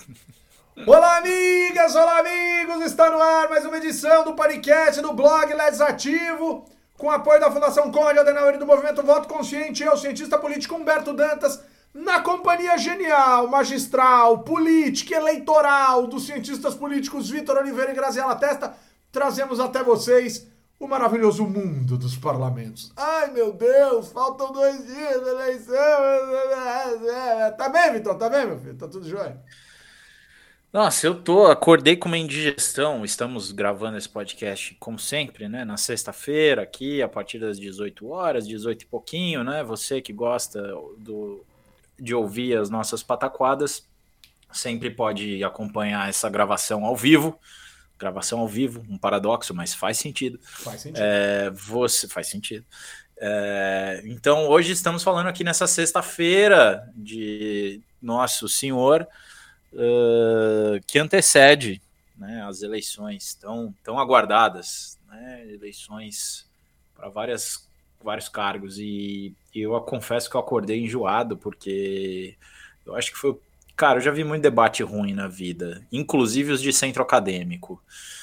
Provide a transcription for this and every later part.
Olá, amigas! Olá, amigos! Está no ar mais uma edição do podcast do blog Legislativo, com apoio da Fundação Conde Adenauer e do Movimento Voto Consciente. Eu, cientista político Humberto Dantas, na companhia genial, magistral, política, eleitoral dos cientistas políticos Vitor Oliveira e Graziela Testa, trazemos até vocês o maravilhoso mundo dos parlamentos. Ai, meu Deus, faltam 2 dias da eleição. Tá bem, Vitor? Tá bem, meu filho? Tá tudo jóia? Nossa, acordei com uma indigestão. Estamos gravando esse podcast, como sempre, né? Na sexta-feira, aqui, a partir das 18 horas, 18 e pouquinho, né? Você que gosta de ouvir as nossas pataquadas, sempre pode acompanhar essa gravação ao vivo. Gravação ao vivo, um paradoxo, mas faz sentido. Faz sentido. Faz sentido. Então, hoje estamos falando aqui nessa sexta-feira de Nosso Senhor, que antecede, né, as eleições tão aguardadas, né, eleições para vários cargos, e eu confesso que eu acordei enjoado, porque eu acho que foi... Cara, eu já vi muito debate ruim na vida, inclusive os de centro acadêmico.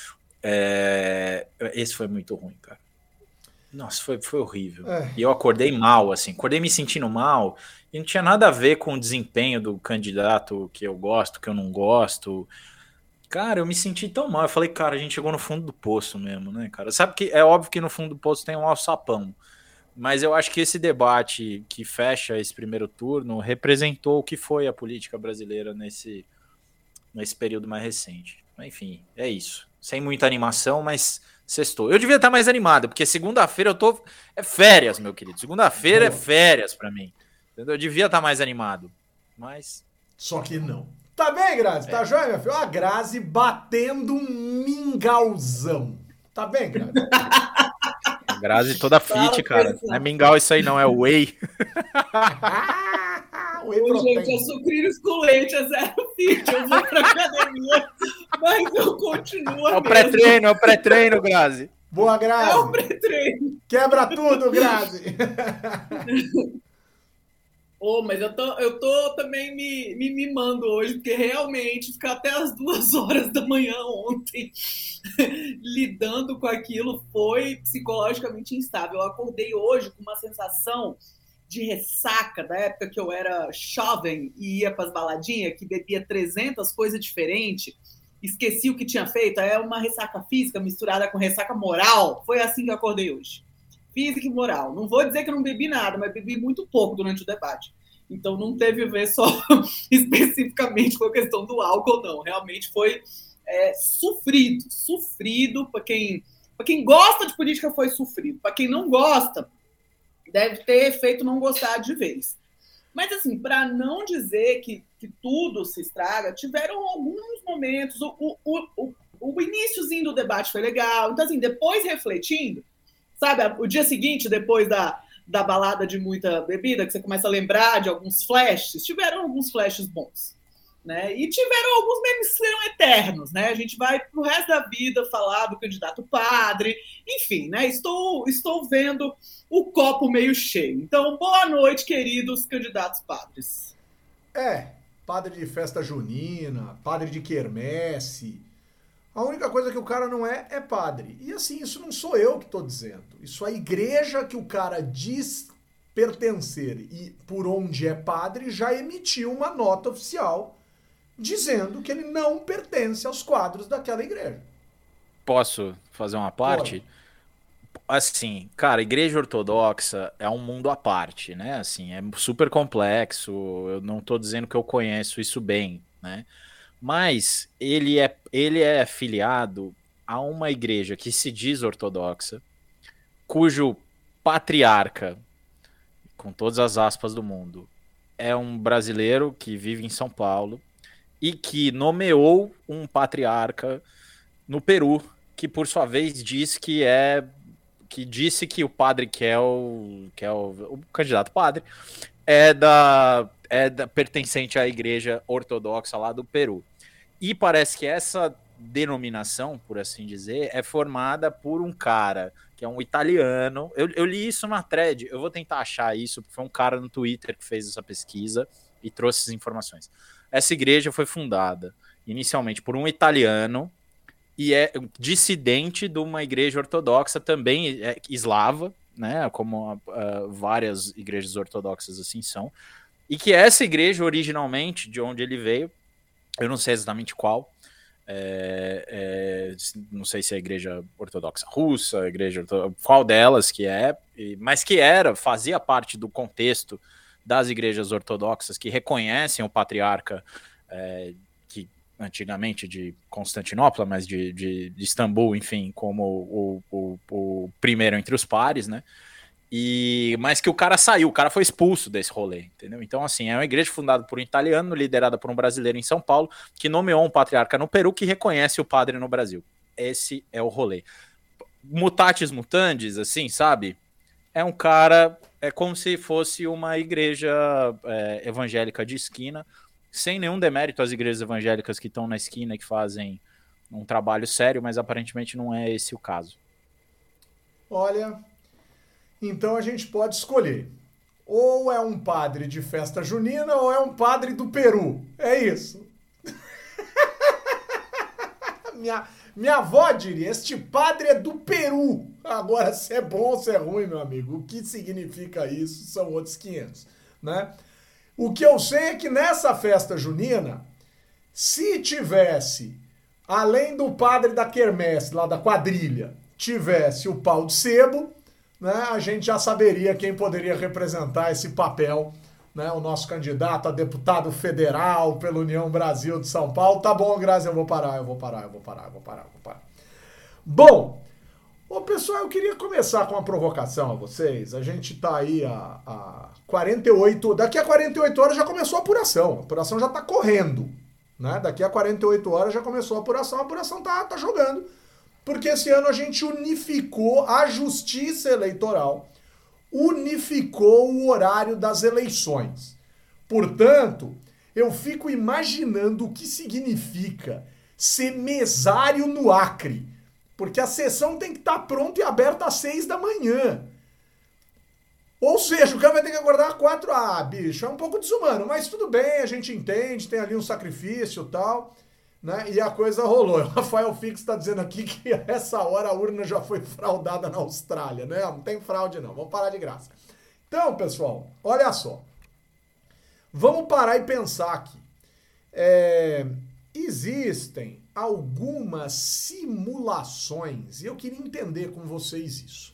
Esse foi muito ruim, cara. Nossa, foi horrível. E eu acordei mal, assim, acordei me sentindo mal, e não tinha nada a ver com o desempenho do candidato que eu gosto, que eu não gosto. Cara, eu me senti tão mal. Eu falei, cara, a gente chegou no fundo do poço mesmo, né, cara? Sabe que é óbvio que no fundo do poço tem um alçapão, mas eu acho que esse debate que fecha esse primeiro turno representou o que foi a política brasileira nesse período mais recente. Enfim, é isso. Sem muita animação, mas sextou. Eu devia estar mais animado, porque segunda-feira eu tô... É férias, meu querido. Segunda-feira é férias pra mim. Entendeu? Eu devia estar mais animado, mas... Só que não. Tá bem, Grazi? Tá jóia, meu filho? Ó, a Grazi batendo um mingauzão. Tá bem, Grazi? A Grazi toda fit, cara. Não é mingau isso aí não, é whey. Gente, é sucrilhos com leite, é zero fit. Eu vou pra academia, mas eu continuo. É o pré-treino, Grazi. Boa, Grazi. É o pré-treino. Quebra tudo, Grazi. Mas eu tô também me mimando hoje, porque realmente ficar até as 2 horas da manhã ontem lidando com aquilo foi psicologicamente instável. Eu acordei hoje com uma sensação de ressaca da época que eu era jovem e ia para as baladinhas, que bebia 300 coisas diferentes, esqueci o que tinha feito. É uma ressaca física misturada com ressaca moral. Foi assim que eu acordei hoje. Física e moral. Não vou dizer que eu não bebi nada, mas bebi muito pouco durante o debate. Então não teve a ver só especificamente com a questão do álcool, não. Realmente foi sofrido. Para quem gosta de política foi sofrido. Para quem não gosta, deve ter feito não gostar de vez. Mas, assim, para não dizer que tudo se estraga, tiveram alguns momentos. O iniciozinho do debate foi legal. Então, assim, depois refletindo, sabe, o dia seguinte, depois da balada de muita bebida, que você começa a lembrar de alguns flashes, tiveram alguns flashes bons. Né? E tiveram alguns memes que serão eternos, né? A gente vai pro resto da vida falar do candidato padre, enfim, né? Estou vendo o copo meio cheio. Então, boa noite, queridos candidatos padres. Padre de festa junina, padre de quermesse. A única coisa que o cara não é padre. E assim, isso não sou eu que estou dizendo. Isso a igreja que o cara diz pertencer e por onde é padre já emitiu uma nota oficial dizendo que ele não pertence aos quadros daquela igreja. Posso fazer uma parte? Pode. Assim, cara, a igreja ortodoxa é um mundo à parte, né? Assim, é super complexo. Eu não tô dizendo que eu conheço isso bem, né? Mas ele é afiliado a uma igreja que se diz ortodoxa, cujo patriarca, com todas as aspas do mundo, é um brasileiro que vive em São Paulo e que nomeou um patriarca no Peru, que por sua vez disse que o padre que é o candidato padre pertencente à igreja ortodoxa lá do Peru. E parece que essa denominação, por assim dizer, é formada por um cara que é um italiano. Eu li isso na thread, eu vou tentar achar isso, porque foi um cara no Twitter que fez essa pesquisa e trouxe essas informações. essa igreja foi fundada inicialmente por um italiano e é dissidente de uma igreja ortodoxa também eslava, né, como várias igrejas ortodoxas assim são, e que essa igreja originalmente, de onde ele veio, eu não sei exatamente qual, não sei se é a igreja ortodoxa russa, a igreja qual delas que é, mas que fazia parte do contexto das igrejas ortodoxas que reconhecem o patriarca, que antigamente de Constantinopla, mas de Istambul, enfim, como o primeiro entre os pares, né? Mas que o cara saiu, o cara foi expulso desse rolê, entendeu? Então, assim, é uma igreja fundada por um italiano, liderada por um brasileiro em São Paulo, que nomeou um patriarca no Peru que reconhece o padre no Brasil. Esse é o rolê. Mutatis mutandis, assim, sabe? É um cara, é como se fosse uma igreja evangélica de esquina, sem nenhum demérito às igrejas evangélicas que estão na esquina, que fazem um trabalho sério, mas aparentemente não é esse o caso. Olha, então a gente pode escolher. Ou é um padre de festa junina ou é um padre do Peru. É isso. Minha avó diria, este padre é do Peru. Agora, se é bom ou se é ruim, meu amigo, o que significa isso são outros 500, né? O que eu sei é que nessa festa junina, se tivesse, além do padre da quermesse, lá da quadrilha, tivesse o pau de sebo, né, a gente já saberia quem poderia representar esse papel, né, o nosso candidato a deputado federal pela União Brasil de São Paulo. Tá bom, Grazi, eu vou parar. Bom, pessoal, eu queria começar com uma provocação a vocês. A gente tá aí a 48... Daqui a 48 horas já começou a apuração já tá correndo, né? Daqui a 48 horas já começou a apuração tá jogando. Porque esse ano a gente unificou a Justiça Eleitoral, unificou o horário das eleições. Portanto, eu fico imaginando o que significa ser mesário no Acre. Porque a sessão tem que estar pronta e aberta às 6 da manhã. Ou seja, o cara vai ter que acordar às 4. Ah, bicho, é um pouco desumano, mas tudo bem, a gente entende, tem ali um sacrifício e tal, né? E a coisa rolou. O Rafael Fix está dizendo aqui que a essa hora a urna já foi fraudada na Austrália, né? Não tem fraude não, vamos parar de graça. Então, pessoal, olha só. Vamos parar e pensar aqui. Existem algumas simulações, e eu queria entender com vocês isso.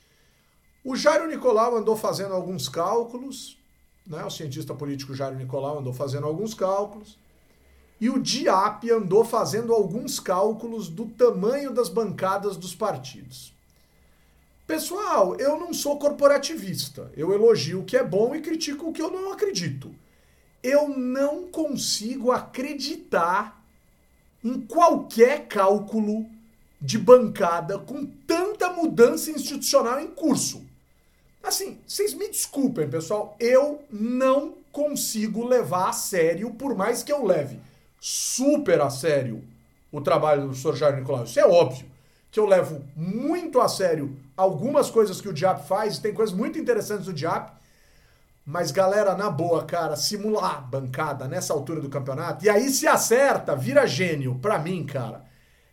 O Jairo Nicolau andou fazendo alguns cálculos, né? O cientista político Jairo Nicolau andou fazendo alguns cálculos, e o DIAP andou fazendo alguns cálculos do tamanho das bancadas dos partidos. Pessoal, eu não sou corporativista, eu elogio o que é bom e critico o que eu não acredito. Eu não consigo acreditar em qualquer cálculo de bancada com tanta mudança institucional em curso. Assim, vocês me desculpem, pessoal, eu não consigo levar a sério, por mais que eu leve super a sério o trabalho do Sr. Jair Nicolau. Isso é óbvio, que eu levo muito a sério algumas coisas que o DIAP faz, tem coisas muito interessantes do DIAP, mas, galera, na boa, cara, simular bancada nessa altura do campeonato, e aí se acerta, vira gênio. Pra mim, cara,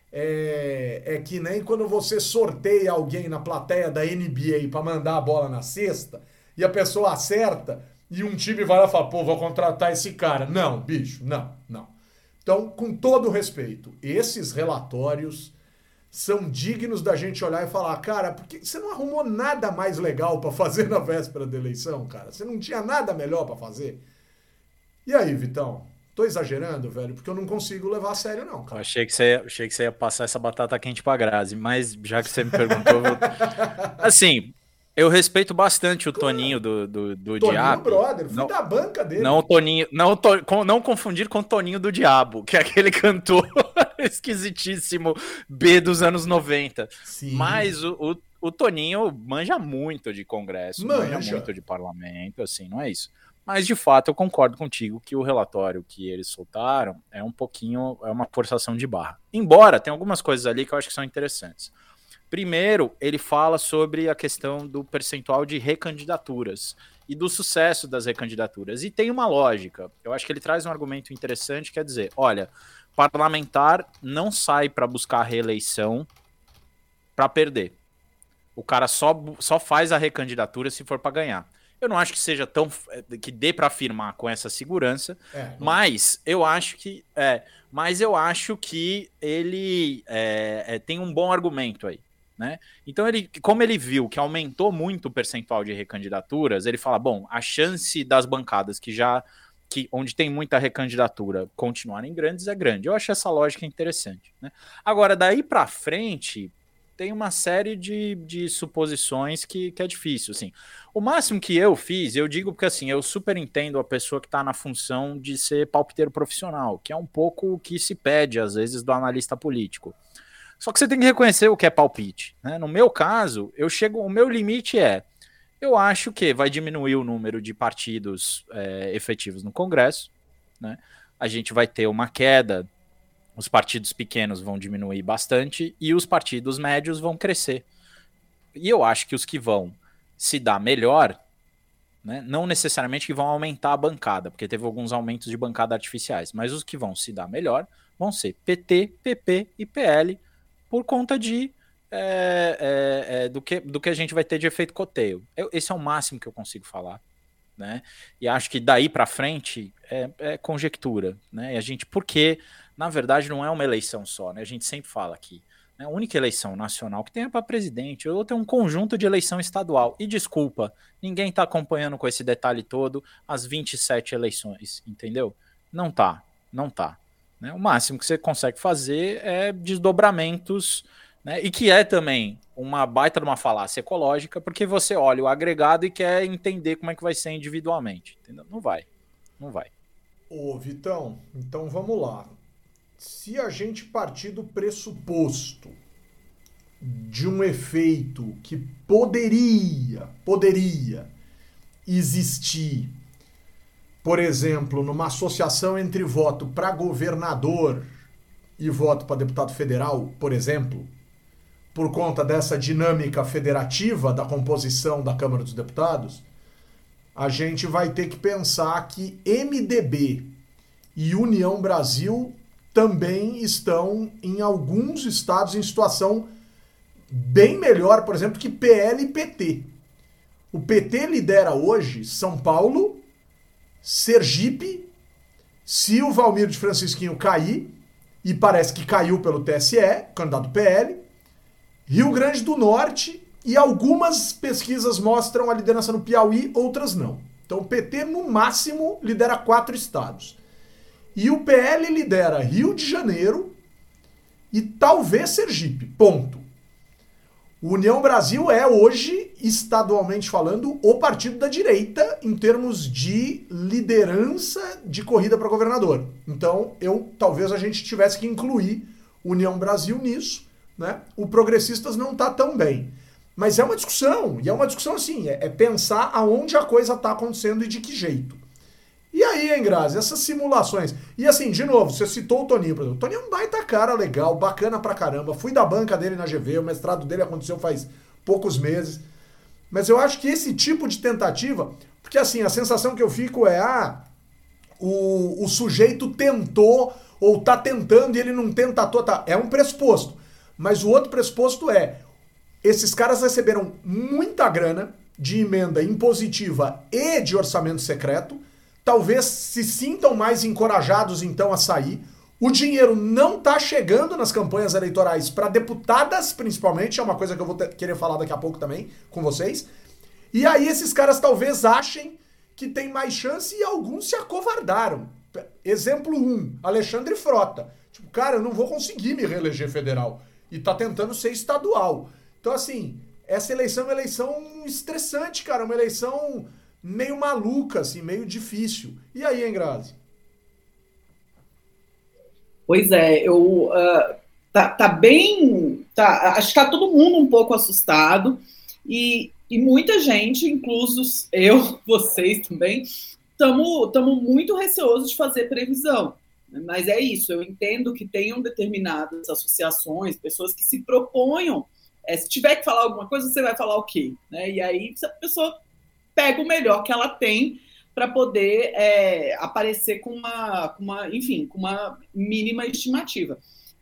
é que nem quando você sorteia alguém na plateia da NBA pra mandar a bola na cesta, e a pessoa acerta, e um time vai lá e fala, pô, vou contratar esse cara. Não, bicho, não. Então, com todo respeito, esses relatórios são dignos da gente olhar e falar, cara, porque você não arrumou nada mais legal pra fazer na véspera da eleição, cara? Você não tinha nada melhor pra fazer? E aí, Vitão? Tô exagerando, velho, porque eu não consigo levar a sério, não, cara. Eu achei que você ia passar essa batata quente pra Grazi, mas já que você me perguntou... Assim, eu respeito bastante o Toninho do Diabo. Brother, fui da banca dele. Não, Toninho, não confundir com o Toninho do Diabo, que é aquele cantor esquisitíssimo B dos anos 90. Sim. Mas o Toninho manja muito de Congresso, manja muito de parlamento, assim, não é isso. Mas, de fato, eu concordo contigo que o relatório que eles soltaram é uma forçação de barra. Embora, tem algumas coisas ali que eu acho que são interessantes. Primeiro, ele fala sobre a questão do percentual de recandidaturas. e do sucesso das recandidaturas. E tem uma lógica. Eu acho que ele traz um argumento interessante, quer dizer, olha, parlamentar não sai para buscar a reeleição para perder. O cara só faz a recandidatura se for para ganhar. Eu não acho que seja tão que dê para afirmar com essa segurança, mas eu acho que ele tem um bom argumento aí, né? Então como ele viu que aumentou muito o percentual de recandidaturas, ele fala, bom, a chance das bancadas onde tem muita recandidatura continuarem grandes é grande. Eu acho essa lógica interessante, né? Agora, daí para frente, tem uma série de suposições que é difícil, assim. O máximo que eu fiz, eu digo porque, assim, eu super entendo a pessoa que está na função de ser palpiteiro profissional, que é um pouco o que se pede, às vezes, do analista político. Só que você tem que reconhecer o que é palpite, né? No meu caso, o meu limite eu acho que vai diminuir o número de partidos efetivos no Congresso, né? A gente vai ter uma queda. Os partidos pequenos vão diminuir bastante e os partidos médios vão crescer. E eu acho que os que vão se dar melhor, né, não necessariamente que vão aumentar a bancada, porque teve alguns aumentos de bancada artificiais, mas os que vão se dar melhor vão ser PT, PP e PL, por conta do que a gente vai ter de efeito coteio. Esse é o máximo que eu consigo falar. Né? E acho que daí para frente é conjectura, né? E porque na verdade não é uma eleição só, né? A gente sempre fala aqui, né? A única eleição nacional que tem é para presidente, ou tem um conjunto de eleição estadual. E desculpa, ninguém está acompanhando com esse detalhe todo as 27 eleições, entendeu? Não tá, né? O máximo que você consegue fazer é desdobramentos, né? E que é também uma baita de uma falácia ecológica, porque você olha o agregado e quer entender como é que vai ser individualmente. Entendeu? Não vai. Ô, Vitão, então vamos lá. Se a gente partir do pressuposto de um efeito que poderia existir, por exemplo, numa associação entre voto para governador e voto para deputado federal, por exemplo, por conta dessa dinâmica federativa da composição da Câmara dos Deputados, a gente vai ter que pensar que MDB e União Brasil também estão, em alguns estados, em situação bem melhor, por exemplo, que PL e PT. O PT lidera hoje São Paulo, Sergipe, se o Valmir de Francisquinho cair, e parece que caiu pelo TSE, candidato PL, Rio Grande do Norte, e algumas pesquisas mostram a liderança no Piauí, outras não. Então o PT, no máximo, lidera 4 estados. E o PL lidera Rio de Janeiro e talvez Sergipe, ponto. O União Brasil é hoje, estadualmente falando, o partido da direita em termos de liderança de corrida para governador. Então, talvez a gente tivesse que incluir União Brasil nisso, né? O Progressistas não está tão bem. Mas é uma discussão, e é uma discussão assim, é pensar aonde a coisa está acontecendo e de que jeito. E aí, hein, Grazi, essas simulações. E assim, de novo, você citou o Toninho, por exemplo. O Toninho é um baita cara legal, bacana pra caramba. Fui da banca dele na GV, o mestrado dele aconteceu faz poucos meses. Mas eu acho que esse tipo de tentativa, porque assim, a sensação que eu fico é, o sujeito tentou, ou tá tentando e ele não tentatou, tá. É um pressuposto. Mas o outro pressuposto esses caras receberam muita grana de emenda impositiva e de orçamento secreto, talvez se sintam mais encorajados então a sair. O dinheiro não está chegando nas campanhas eleitorais para deputadas, principalmente, é uma coisa que eu vou querer falar daqui a pouco também com vocês. E aí esses caras talvez achem que tem mais chance e alguns se acovardaram. Exemplo 1, Alexandre Frota. Tipo, cara, eu não vou conseguir me reeleger federal. E tá tentando ser estadual. Então, assim, essa eleição é uma eleição estressante, cara. Uma eleição meio maluca, assim, meio difícil. E aí, hein, Grazi? Pois é, acho que tá todo mundo um pouco assustado e muita gente, inclusos eu, vocês também, estamos muito receosos de fazer previsão. Mas é isso, eu entendo que tenham determinadas associações, pessoas que se proponham, se tiver que falar alguma coisa, você vai falar o quê? Né? E aí, se a pessoa pega o melhor que ela tem para poder aparecer com uma mínima estimativa.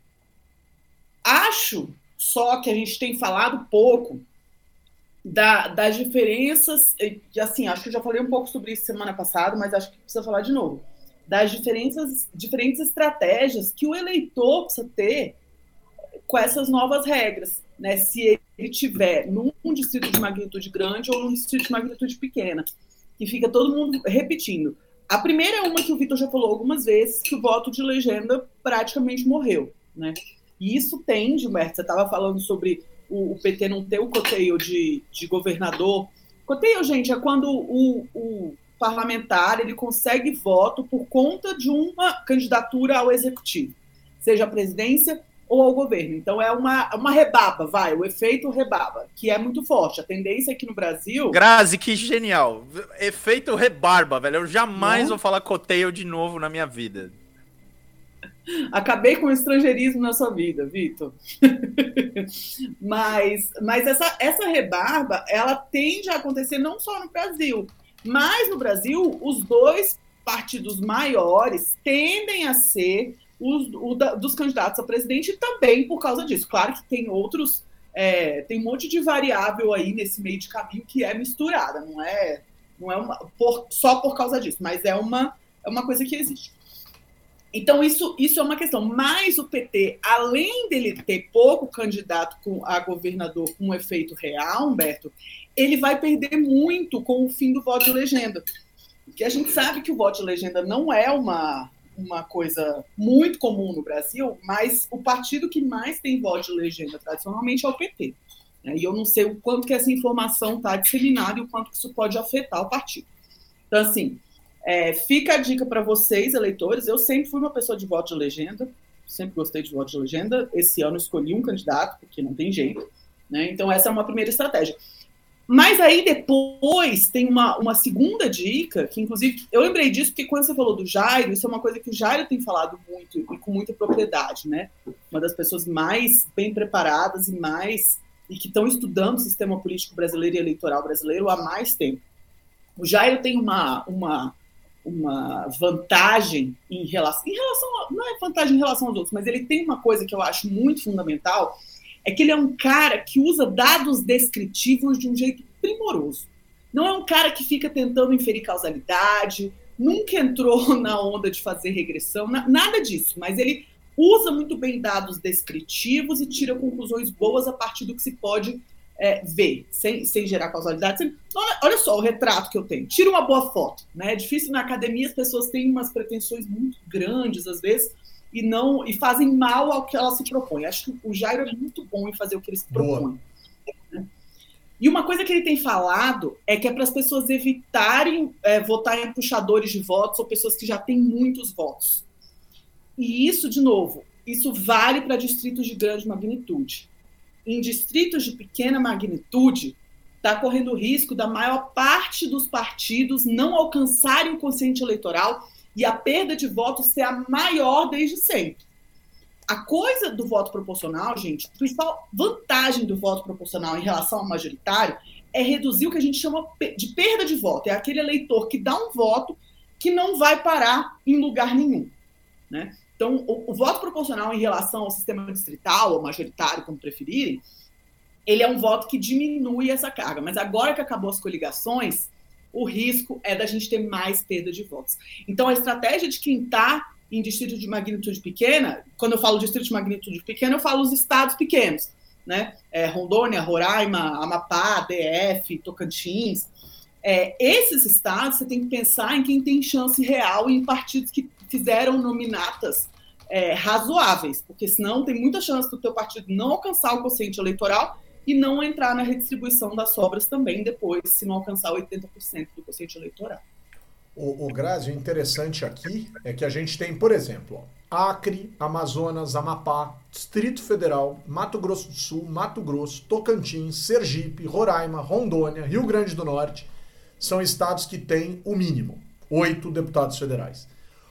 Acho só que a gente tem falado pouco das diferenças, assim, acho que eu já falei um pouco sobre isso semana passada, mas acho que precisa falar de novo, das diferentes estratégias que o eleitor precisa ter com essas novas regras, né? Se ele tiver num distrito de magnitude grande ou num distrito de magnitude pequena, que fica todo mundo repetindo. A primeira é uma que o Vitor já falou algumas vezes, que o voto de legenda praticamente morreu, né? E isso tem, Gilberto, você estava falando sobre o PT não ter o coteio de governador. Coteio, gente, é quando o parlamentar ele consegue voto por conta de uma candidatura ao executivo, seja a presidência ou ao governo. Então é uma rebaba, o efeito rebaba, que é muito forte. A tendência aqui no Brasil... Grazi, que genial. Efeito rebarba, velho. Eu jamais vou falar coteio de novo na minha vida. Acabei com o estrangeirismo na sua vida, Vitor. mas essa rebarba, ela tende a acontecer não só no Brasil, mas no Brasil, os dois partidos maiores tendem a ser dos candidatos a presidente e também por causa disso. Claro que tem outros, tem um monte de variável aí nesse meio de caminho que é misturada, não é só por causa disso, mas é uma coisa que existe. Então, isso é uma questão. Mas o PT, além dele ter pouco candidato a governador com um efeito real, Humberto, ele vai perder muito com o fim do voto de legenda. Porque a gente sabe que o voto de legenda não é uma coisa muito comum no Brasil, mas o partido que mais tem voto de legenda tradicionalmente é o PT. Né? E eu não sei o quanto que essa informação está disseminada e o quanto que isso pode afetar o partido. Então, assim... fica a dica para vocês, eleitores. Eu sempre fui uma pessoa de voto de legenda, sempre gostei de voto de legenda. Esse ano escolhi um candidato, porque não tem jeito, né? Então, essa é uma primeira estratégia. Mas aí, depois, tem uma segunda dica, que, inclusive, eu lembrei disso porque quando você falou do Jairo, isso é uma coisa que o Jairo tem falado muito e com muita propriedade, né? Uma das pessoas mais bem preparadas e que estão estudando o sistema político brasileiro e eleitoral brasileiro há mais tempo. O Jairo tem uma vantagem em relação não é vantagem em relação aos outros, mas ele tem uma coisa que eu acho muito fundamental, é que ele é um cara que usa dados descritivos de um jeito primoroso. Não é um cara que fica tentando inferir causalidade, nunca entrou na onda de fazer regressão, nada disso, mas ele usa muito bem dados descritivos e tira conclusões boas a partir do que se pode ver, sem gerar causalidade. Olha só o retrato que eu tenho. Tira uma boa foto, né? É difícil na academia, as pessoas têm umas pretensões muito grandes, às vezes, e fazem mal ao que elas se propõem. Acho que o Jairo é muito bom em fazer o que ele se propõe. Né? E uma coisa que ele tem falado é que é para as pessoas evitarem votar em puxadores de votos ou pessoas que já têm muitos votos. E isso, de novo, isso vale para distritos de grande magnitude. Em distritos de pequena magnitude, está correndo o risco da maior parte dos partidos não alcançarem o quociente eleitoral e a perda de votos ser a maior desde sempre. A coisa do voto proporcional, gente, a principal vantagem do voto proporcional em relação ao majoritário é reduzir o que a gente chama de perda de voto. É aquele eleitor que dá um voto que não vai parar em lugar nenhum, né? Então, o voto proporcional em relação ao sistema distrital, ou majoritário, como preferirem, ele é um voto que diminui essa carga. Mas agora que acabou as coligações, o risco é da gente ter mais perda de votos. Então, a estratégia de quem está em distrito de magnitude pequena, quando eu falo distrito de magnitude pequena, eu falo os estados pequenos, né? Rondônia, Roraima, Amapá, DF, Tocantins. Esses estados, você tem que pensar em quem tem chance real e em partidos que fizeram nominatas razoáveis, porque senão tem muita chance do teu partido não alcançar o quociente eleitoral e não entrar na redistribuição das sobras também depois, se não alcançar 80% do quociente eleitoral. O Grazi, o interessante aqui é que a gente tem, por exemplo, Acre, Amazonas, Amapá, Distrito Federal, Mato Grosso do Sul, Mato Grosso, Tocantins, Sergipe, Roraima, Rondônia, Rio Grande do Norte, são estados que têm o mínimo, 8 deputados federais.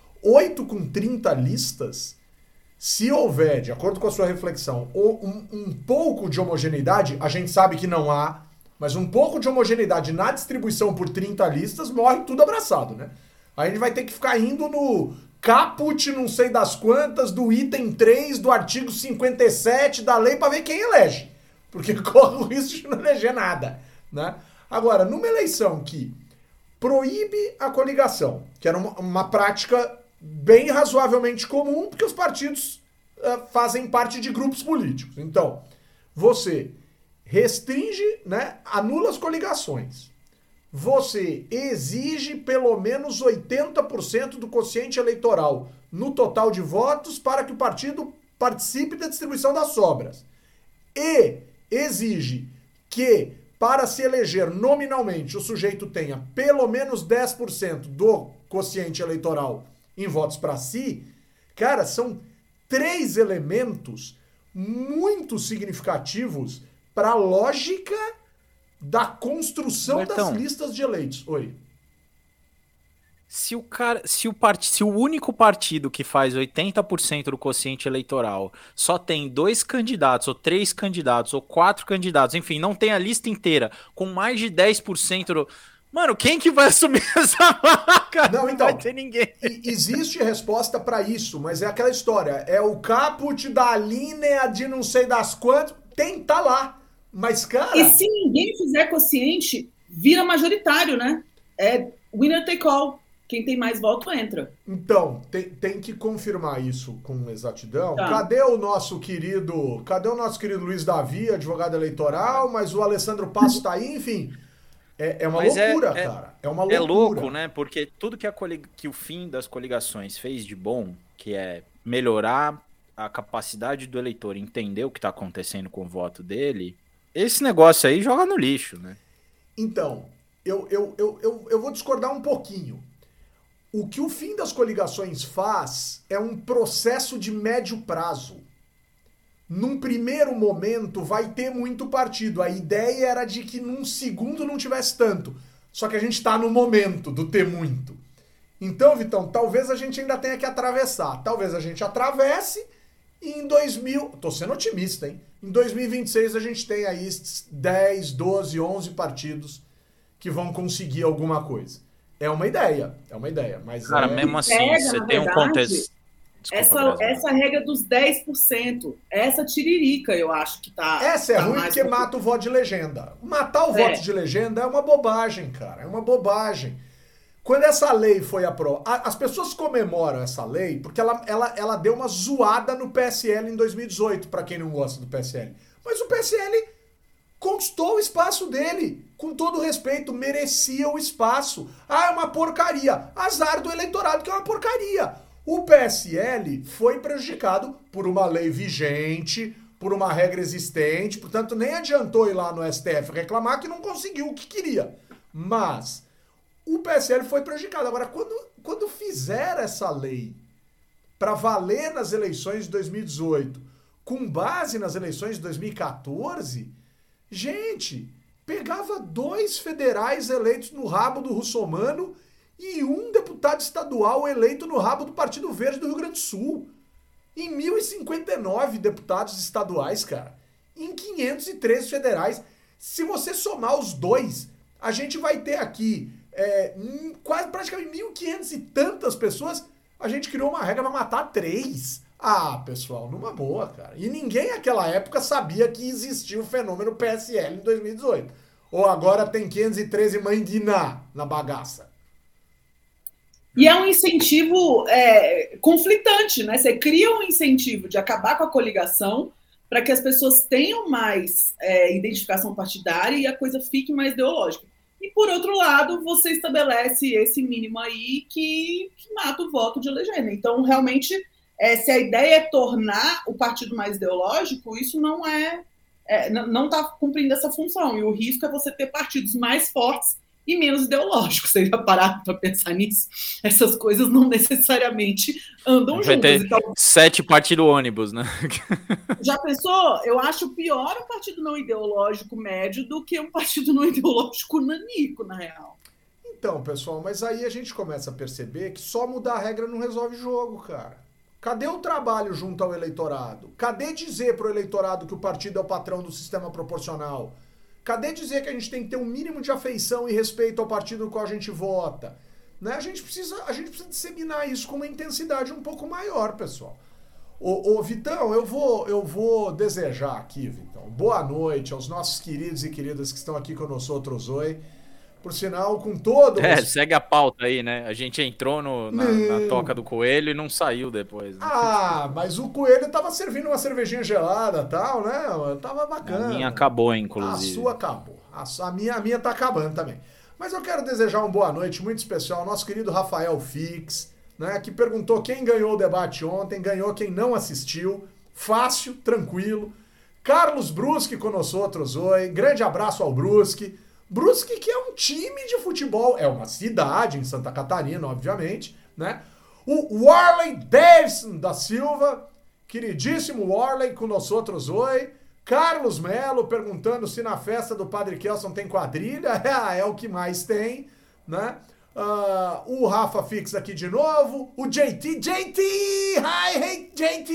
8 com 30 listas, se houver, de acordo com a sua reflexão, um pouco de homogeneidade, a gente sabe que não há, Mas um pouco de homogeneidade na distribuição por 30 listas, morre tudo abraçado, né? Aí a gente vai ter que ficar indo no caput, não sei das quantas, do item 3, do artigo 57 da lei para ver quem elege. Porque corre o risco de não eleger nada, né? Agora, numa eleição que proíbe a coligação, que era uma prática bem razoavelmente comum, porque os partidos fazem parte de grupos políticos. Então, você restringe, né, anula as coligações. Você exige pelo menos 80% do quociente eleitoral no total de votos para que o partido participe da distribuição das sobras. E exige que, para se eleger nominalmente, o sujeito tenha pelo menos 10% do quociente eleitoral em votos para si. Cara, são 3 elementos muito significativos para a lógica da construção das listas de eleitos. Oi. Se o único partido que faz 80% do quociente eleitoral só tem 2 candidatos, ou 3 candidatos, ou 4 candidatos, enfim, não tem a lista inteira, com mais de 10% do... Mano, quem que vai assumir essa vaca? Não, então, vai ter ninguém. Existe resposta para isso, mas é aquela história. É o caput da linha de não sei das quantas. Tá lá. Mas, cara... E se ninguém fizer quociente, vira majoritário, né? É winner take all. Quem tem mais voto entra. Então, tem que confirmar isso com exatidão. Tá. Cadê o nosso querido Luiz Davi, advogado eleitoral, mas o Alessandro Passo tá aí, enfim. É uma loucura, cara. É uma loucura. É louco, né? Porque tudo que o fim das coligações fez de bom, que é melhorar a capacidade do eleitor entender o que está acontecendo com o voto dele, esse negócio aí joga no lixo, né? Então, eu vou discordar um pouquinho. O que o fim das coligações faz é um processo de médio prazo. Num primeiro momento vai ter muito partido. A ideia era de que num segundo não tivesse tanto. Só que a gente tá no momento do ter muito. Então, Vitão, talvez a gente ainda tenha que atravessar. Talvez a gente atravesse e em 2000... Tô sendo otimista, hein? Em 2026 a gente tem aí 10, 12, 11 partidos que vão conseguir alguma coisa. É uma ideia, mas... Cara, mesmo assim, você tem um contexto... Desculpa, essa regra dos 10%, essa tiririca, eu acho que tá... Essa é ruim porque mata o voto de legenda. Matar o voto de legenda é uma bobagem, cara. É uma bobagem. Quando essa lei foi aprovada... As pessoas comemoram essa lei porque ela deu uma zoada no PSL em 2018, pra quem não gosta do PSL. Mas o PSL conquistou o espaço dele. Com todo respeito, merecia o espaço. Ah, é uma porcaria. Azar do eleitorado que é uma porcaria. O PSL foi prejudicado por uma lei vigente, por uma regra existente, portanto nem adiantou ir lá no STF reclamar que não conseguiu o que queria. Mas o PSL foi prejudicado. Agora, quando fizer essa lei para valer nas eleições de 2018, com base nas eleições de 2014, gente, pegava 2 federais eleitos no rabo do Russomano e um deputado estadual eleito no rabo do Partido Verde do Rio Grande do Sul. Em 1059 deputados estaduais, cara. Em 513 federais. Se você somar os 2, a gente vai ter aqui quase praticamente 1.500 e tantas pessoas. A gente criou uma regra para matar 3. Ah, pessoal, numa boa, cara. E ninguém naquela época sabia que existia o fenômeno PSL em 2018. Ou agora tem 513 manguiná na bagaça. E é um incentivo conflitante, né? Você cria um incentivo de acabar com a coligação para que as pessoas tenham mais identificação partidária e a coisa fique mais ideológica. E, por outro lado, você estabelece esse mínimo aí que mata o voto de legenda. Então, realmente, se a ideia é tornar o partido mais ideológico, isso não está cumprindo essa função. E o risco é você ter partidos mais fortes e menos ideológico. Você já parado para pensar nisso? Essas coisas não necessariamente andam juntas. Vai ter então, 7 partidos ônibus, né? Já pensou? Eu acho pior um partido não ideológico médio do que um partido não ideológico nanico, na real. Então, pessoal, mas aí a gente começa a perceber que só mudar a regra não resolve o jogo, cara. Cadê o trabalho junto ao eleitorado? Cadê dizer pro eleitorado que o partido é o patrão do sistema proporcional? Cadê dizer que a gente tem que ter um mínimo de afeição e respeito ao partido no qual a gente vota? Né? A gente precisa disseminar isso com uma intensidade um pouco maior, pessoal. Ô Vitão, eu vou desejar aqui, Vitão, boa noite aos nossos queridos e queridas que estão aqui conosco, outros oi. Por sinal, com todo... segue a pauta aí, né? A gente entrou na toca do Coelho e não saiu depois. Né? Ah, mas o Coelho tava servindo uma cervejinha gelada e tal, né? Tava bacana. A minha acabou, inclusive. A sua acabou. A minha tá acabando também. Mas eu quero desejar uma boa noite muito especial ao nosso querido Rafael Fix, né? Que perguntou quem ganhou o debate ontem, ganhou quem não assistiu. Fácil, tranquilo. Carlos Bruschi conosco, outros oi. Grande abraço ao Bruschi. Bruschi, que é um time de futebol, é uma cidade em Santa Catarina, obviamente, né? O Warley Davidson da Silva, queridíssimo Warley, com nós outros oi. Carlos Melo perguntando se na festa do Padre Kelson tem quadrilha, é o que mais tem, né? O Rafa Fix aqui de novo, o JT, hi, hey,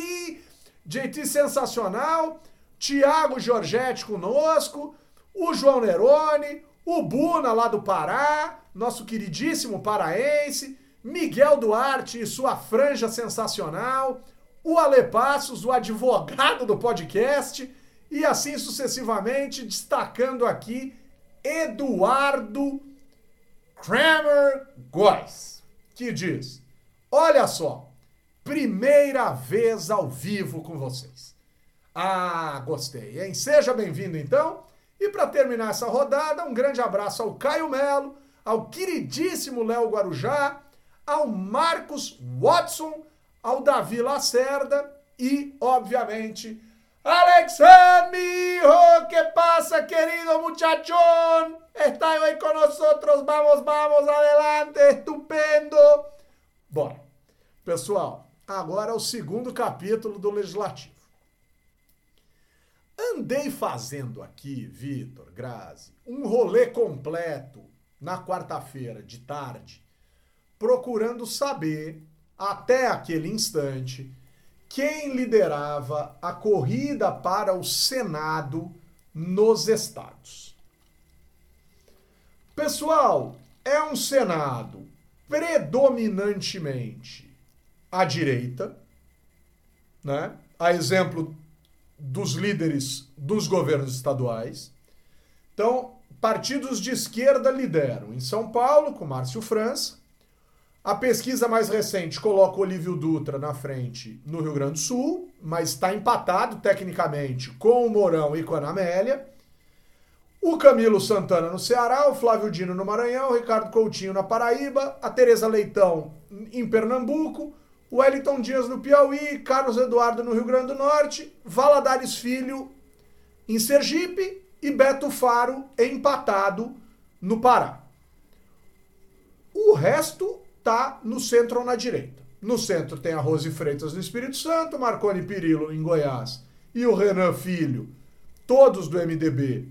JT sensacional, Thiago Giorgetti conosco, o João Neroni, o Buna lá do Pará, nosso queridíssimo paraense, Miguel Duarte e sua franja sensacional, o Ale Passos, o advogado do podcast, e assim sucessivamente, destacando aqui Eduardo Kramer Góes, que diz: olha só, primeira vez ao vivo com vocês. Ah, gostei, hein? Seja bem-vindo então. E para terminar essa rodada, um grande abraço ao Caio Melo, ao queridíssimo Léo Guarujá, ao Marcos Watson, ao Davi Lacerda e, obviamente, Alexandre, mijo, ¿qué pasa, querido muchachón? Está hoy con nosotros, vamos, adelante, estupendo. Bora. Pessoal, agora é o segundo capítulo do Legislativo. Andei fazendo aqui, Vitor, Grazi, um rolê completo na quarta-feira de tarde, procurando saber, até aquele instante, quem liderava a corrida para o Senado nos estados. Pessoal, é um Senado predominantemente à direita, né? A exemplo dos líderes dos governos estaduais. Então, partidos de esquerda lideram. Em São Paulo, com Márcio França. A pesquisa mais recente coloca o Olívio Dutra na frente no Rio Grande do Sul, mas está empatado tecnicamente com o Mourão e com a Ana Amélia. O Camilo Santana no Ceará, o Flávio Dino no Maranhão, o Ricardo Coutinho na Paraíba, a Tereza Leitão em Pernambuco, o Wellington Dias no Piauí, Carlos Eduardo no Rio Grande do Norte, Valadares Filho em Sergipe e Beto Faro empatado no Pará. O resto tá no centro ou na direita. No centro tem a Rose Freitas no Espírito Santo, Marconi Perillo em Goiás e o Renan Filho, todos do MDB.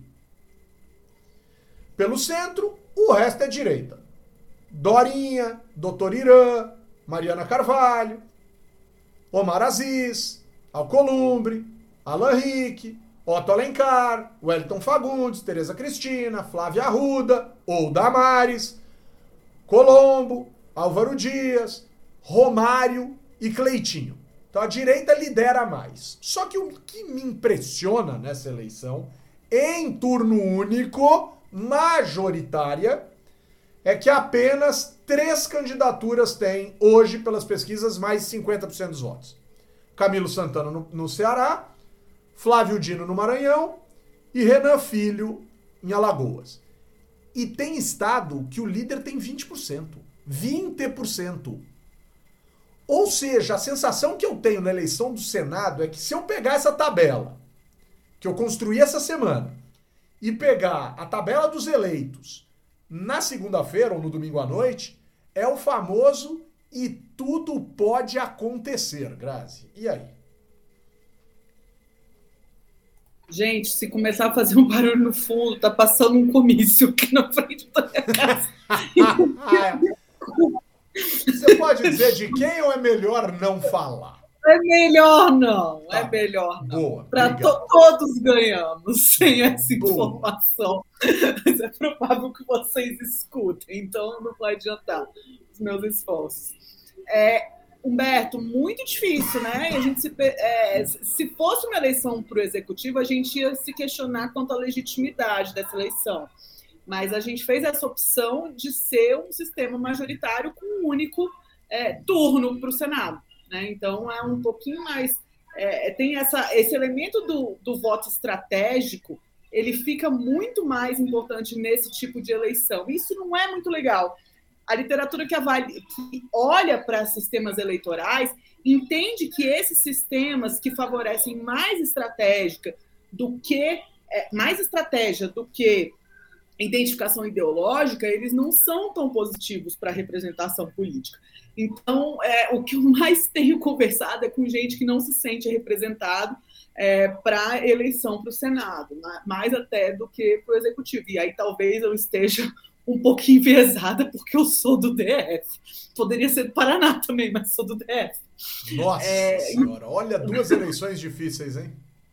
Pelo centro, o resto é direita. Dorinha, Doutor Irã, Mariana Carvalho, Omar Aziz, Alcolumbre, Alan Rick, Otto Alencar, Wellington Fagundes, Tereza Cristina, Flávia Arruda, ou Damares, Colombo, Álvaro Dias, Romário e Cleitinho. Então a direita lidera mais. Só que o que me impressiona nessa eleição, em turno único, majoritária, é que apenas 3 candidaturas têm, hoje, pelas pesquisas, mais de 50% dos votos. Camilo Santana no Ceará, Flávio Dino no Maranhão e Renan Filho em Alagoas. E tem estado que o líder tem 20%. 20%. Ou seja, a sensação que eu tenho na eleição do Senado é que se eu pegar essa tabela, que eu construí essa semana, e pegar a tabela dos eleitos na segunda-feira ou no domingo à noite, é o famoso e tudo pode acontecer, Grazi. E aí? Gente, se começar a fazer um barulho no fundo, tá passando um comício aqui na frente da minha casa. Você pode dizer de quem ou é melhor não falar? É melhor não, Tá. é melhor não. Boa, Todos ganhamos sem essa Boa. informação. Mas é provável que vocês escutem, então não vai adiantar os meus esforços. Humberto, muito difícil, né? A gente se fosse uma eleição para o executivo, a gente ia se questionar quanto à legitimidade dessa eleição. Mas a gente fez essa opção de ser um sistema majoritário com um único turno para o Senado. Né? Então, é um pouquinho mais... tem esse elemento do voto estratégico, ele fica muito mais importante nesse tipo de eleição. Isso não é muito legal. A literatura que olha para sistemas eleitorais entende que esses sistemas que favorecem mais estratégia do que identificação ideológica, eles não são tão positivos para a representação política. Então, o que eu mais tenho conversado é com gente que não se sente representado para a eleição para o Senado, mais até do que para o Executivo. E aí talvez eu esteja um pouquinho enviesada, porque eu sou do DF. Poderia ser do Paraná também, mas sou do DF. Nossa Senhora, olha, 2 eleições difíceis, hein?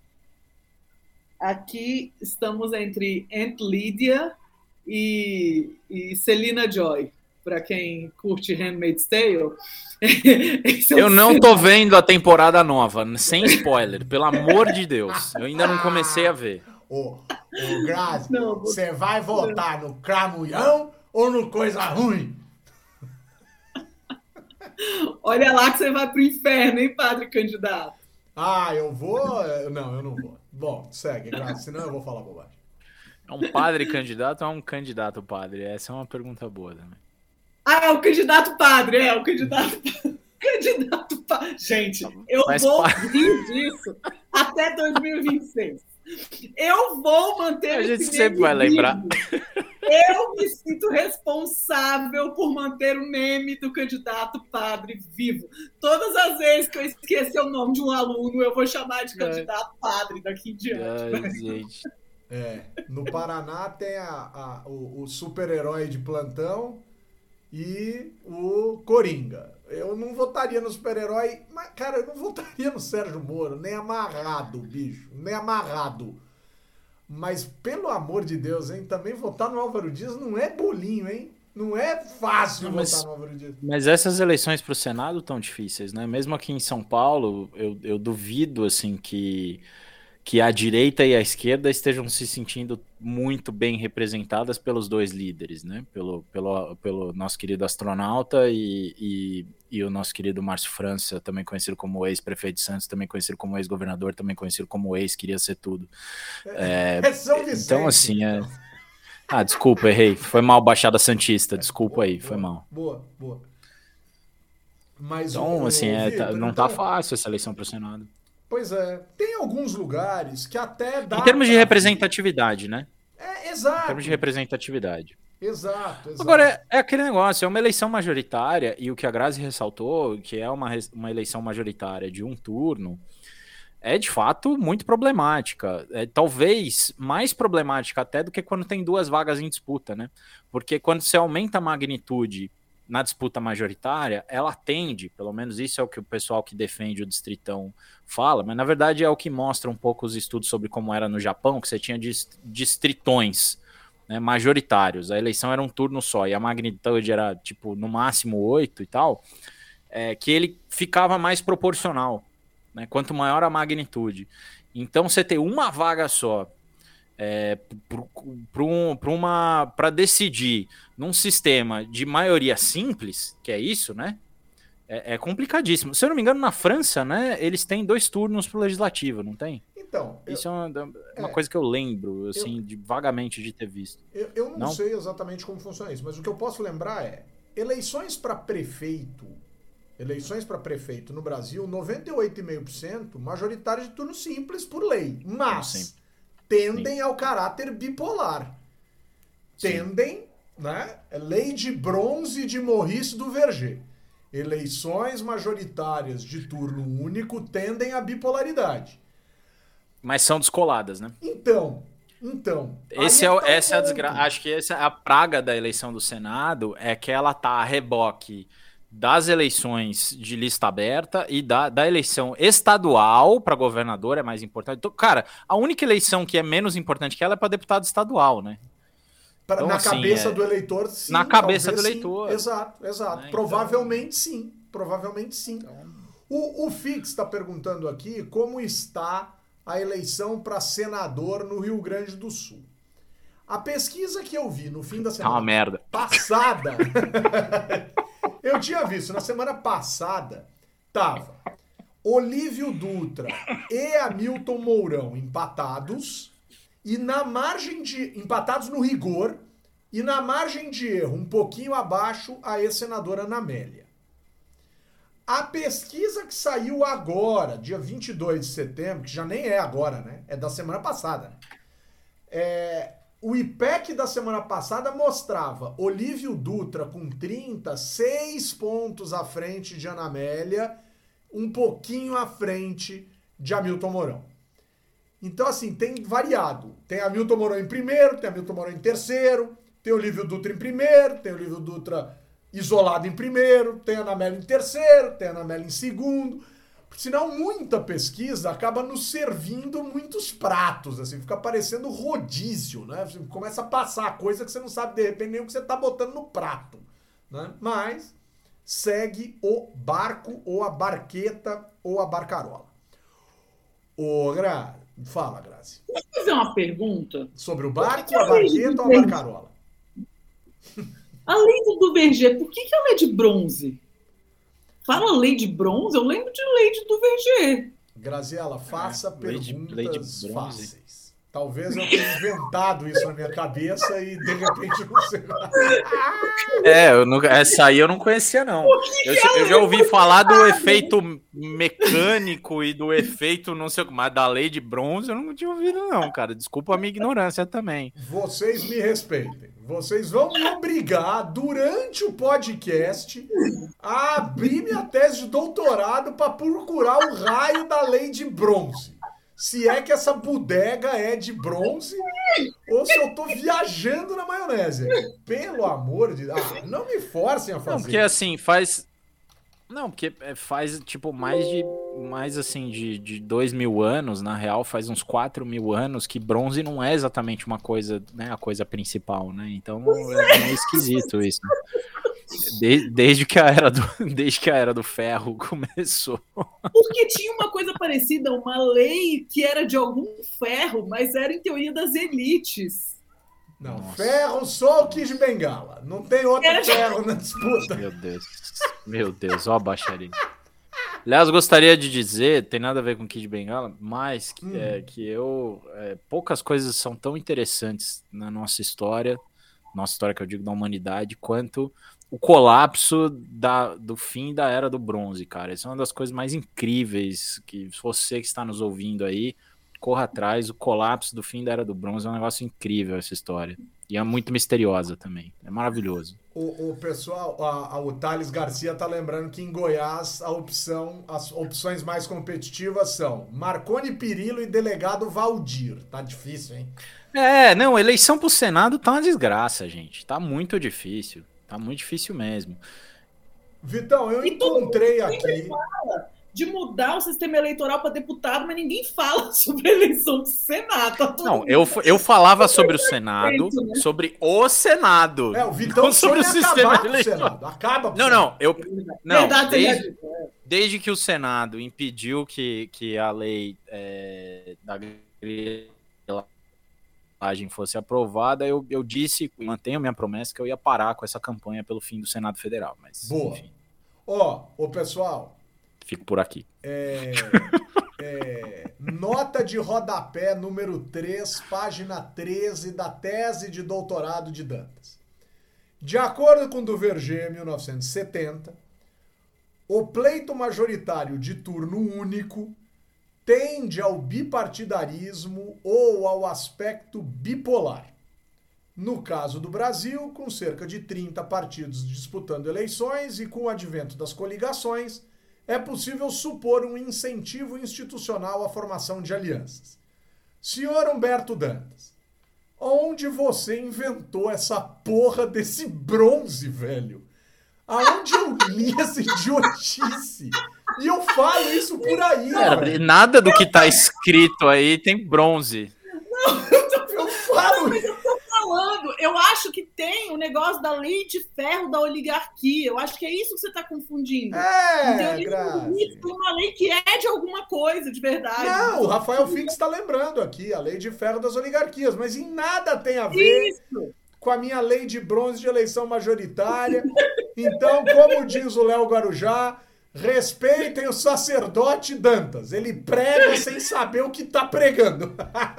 Aqui estamos entre Aunt Lydia e Celina Joy. Para quem curte Handmaid's Tale. Eu não tô vendo a temporada nova, sem spoiler, pelo amor de Deus. Eu ainda não comecei a ver. Ô, Grazi, você vai votar no Cramulhão ou no Coisa Ruim? Olha lá que você vai pro inferno, hein, padre candidato? Eu vou? Não, eu não vou. Bom, segue, Grazi, senão eu vou falar bobagem. É um padre candidato ou é um candidato padre? Essa é uma pergunta boa também. É o candidato padre, o candidato padre. Gente, eu vou rir disso até 2026. Eu vou manter. A gente sempre vai lembrar. Eu me sinto responsável por manter o meme do candidato padre vivo. Todas as vezes que eu esquecer o nome de um aluno, eu vou chamar de candidato padre daqui em diante. Gente. No Paraná tem o super-herói de plantão e o Coringa. Eu não votaria no super-herói, mas, cara, eu não votaria no Sérgio Moro, nem amarrado, bicho, nem amarrado. Mas, pelo amor de Deus, hein, também votar no Álvaro Dias não é bolinho, hein? Não é fácil votar no Álvaro Dias. Mas essas eleições para o Senado estão difíceis, né? Mesmo aqui em São Paulo, eu duvido, assim, que a direita e a esquerda estejam se sentindo muito bem representadas pelos 2 líderes, né? Pelo nosso querido astronauta e o nosso querido Márcio França, também conhecido como ex-prefeito de Santos, também conhecido como ex-governador, também conhecido como queria ser tudo. São Vicente, então, assim, desculpa, errei. Foi mal, Baixada Santista. Desculpa aí, foi mal. Boa. Mas então, assim, não tá fácil essa eleição para o Senado. Pois é, tem alguns lugares que até dá... Em termos de representatividade, né? Exato. Em termos de representatividade. Exato. Agora, é aquele negócio, é uma eleição majoritária, e o que a Grazi ressaltou, que é uma eleição majoritária de um turno, é de fato muito problemática. Talvez mais problemática até do que quando tem 2 vagas em disputa, né? Porque quando você aumenta a magnitude na disputa majoritária, ela tende, pelo menos isso é o que o pessoal que defende o distritão fala, mas na verdade é o que mostra um pouco os estudos sobre como era no Japão, que você tinha distritões, né, majoritários, a eleição era um turno só, e a magnitude era tipo no máximo 8 e tal, que ele ficava mais proporcional, né, quanto maior a magnitude. Então você ter uma vaga só para decidir num sistema de maioria simples, que é isso, né? É complicadíssimo. Se eu não me engano, na França, né, eles têm 2 turnos pro legislativo, não tem? Então, isso é uma coisa que eu lembro, assim, vagamente de ter visto. Eu não sei exatamente como funciona isso, mas o que eu posso lembrar eleições para prefeito no Brasil, 98,5% majoritário de turno simples por lei, mas tendem ao caráter bipolar. Tendem, né? Lei de bronze de Maurice Duverger. Eleições majoritárias de turno único tendem à bipolaridade. Mas são descoladas, né? Então. Essa é a desgraça. Acho que essa é a praga da eleição do Senado, é que ela tá a reboque das eleições de lista aberta e da eleição estadual para governador é mais importante. Então, cara, a única eleição que é menos importante que ela é para deputado estadual, né? Então, na cabeça do eleitor, sim. Na cabeça do eleitor. Sim. Exato. Né? Provavelmente sim. Então... O Fix está perguntando aqui como está a eleição para senador no Rio Grande do Sul. A pesquisa que eu vi no fim da semana passada, eu tinha visto, na semana passada, tava Olívio Dutra e Hamilton Mourão empatados, e na margem de... empatados no rigor, e na margem de erro, um pouquinho abaixo, a ex-senadora Ana Amélia. A pesquisa que saiu agora, dia 22 de setembro, que já nem é agora, né? É da semana passada, né? O IPEC da semana passada mostrava Olívio Dutra com 36 pontos à frente de Ana Amélia, um pouquinho à frente de Hamilton Mourão. Então, assim, tem variado. Tem Hamilton Mourão em primeiro, tem Hamilton Mourão em terceiro, tem Olívio Dutra em primeiro, tem Olívio Dutra isolado em primeiro, tem Ana Amélia em terceiro, tem Ana Amélia em segundo. Senão, muita pesquisa acaba nos servindo muitos pratos, assim, fica parecendo rodízio, né? Você começa a passar coisa que você não sabe, de repente, nem o que você tá botando no prato, né? Mas segue o barco, ou a barqueta, ou a barcarola. Fala, Grazi. Posso fazer uma pergunta? Sobre o barco, a barqueta ou a barcarola? A lei do Verger, por que ela é de bronze? Fala lei de bronze? Eu lembro de lei do Verger. Graziela, faça perguntas fáceis. Talvez eu tenha inventado isso na minha cabeça e de repente não sei. Essa aí eu não conhecia, não. Eu já ouvi falar do efeito mecânico e do efeito não sei o que, mas da lei de bronze eu não tinha ouvido, não, cara. Desculpa a minha ignorância também. Vocês me respeitem. Vocês vão me obrigar, durante o podcast, a abrir minha tese de doutorado para procurar o raio da lei de bronze. Se é que essa bodega é de bronze ou se eu tô viajando na maionese. Pelo amor de Deus. Não me forcem a fazer. Não, porque assim, faz... Não, porque faz, tipo, mais de 2.000 anos, na real, faz uns 4.000 anos que bronze não é exatamente uma coisa, né, a coisa principal, né? Então é meio esquisito isso. Desde que a era do ferro começou. Porque tinha uma coisa parecida, uma lei que era de algum ferro, mas era em teoria das elites. Não, nossa. Ferro só o Kid Bengala. Não tem outro ferro na disputa. Meu Deus, ó a baixaria. Aliás, gostaria de dizer, tem nada a ver com Kid Bengala, mas que poucas coisas são tão interessantes na nossa história que eu digo da humanidade, quanto o colapso do fim da Era do Bronze, cara. Isso é uma das coisas mais incríveis que você que está nos ouvindo aí, corra atrás. O colapso do fim da Era do Bronze é um negócio incrível, essa história. E é muito misteriosa também. É maravilhoso. O pessoal, o Thales Garcia tá lembrando que em Goiás as opções mais competitivas são Marconi Perillo e delegado Valdir. Tá difícil, hein? Não, eleição pro Senado tá uma desgraça, gente. Tá muito difícil. Tá muito difícil mesmo. Vitão, eu encontrei aqui... de mudar o sistema eleitoral para deputado, mas ninguém fala sobre a eleição do Senado. Não, eu falava sobre o Senado, sobre o Senado. O Vitão sobre o sistema eleitoral. Acaba com desde que o Senado impediu que a lei da grilagem fosse aprovada, eu disse, mantenho minha promessa, que eu ia parar com essa campanha pelo fim do Senado Federal. Mas, boa. Enfim. Ô, pessoal... Fico por aqui. Nota de rodapé número 3, página 13 da tese de doutorado de Dantas. De acordo com Duverger, 1970, o pleito majoritário de turno único tende ao bipartidarismo ou ao aspecto bipolar. No caso do Brasil, com cerca de 30 partidos disputando eleições e com o advento das coligações, é possível supor um incentivo institucional à formação de alianças. Senhor Humberto Dantas, onde você inventou essa porra desse bronze, velho? Aonde eu li essa idiotice? E eu falo isso por aí, velho. Nada do que tá escrito aí tem bronze. Eu falo isso. Eu acho que tem o negócio da lei de ferro da oligarquia. Eu acho que é isso que você está confundindo. Tem uma lei que é de alguma coisa, de verdade. Não, o Rafael Fix está lembrando aqui, a lei de ferro das oligarquias, mas em nada tem a ver com a minha lei de bronze de eleição majoritária. Então, como diz o Léo Guarujá, respeitem o sacerdote Dantas. Ele prega sem saber o que está pregando.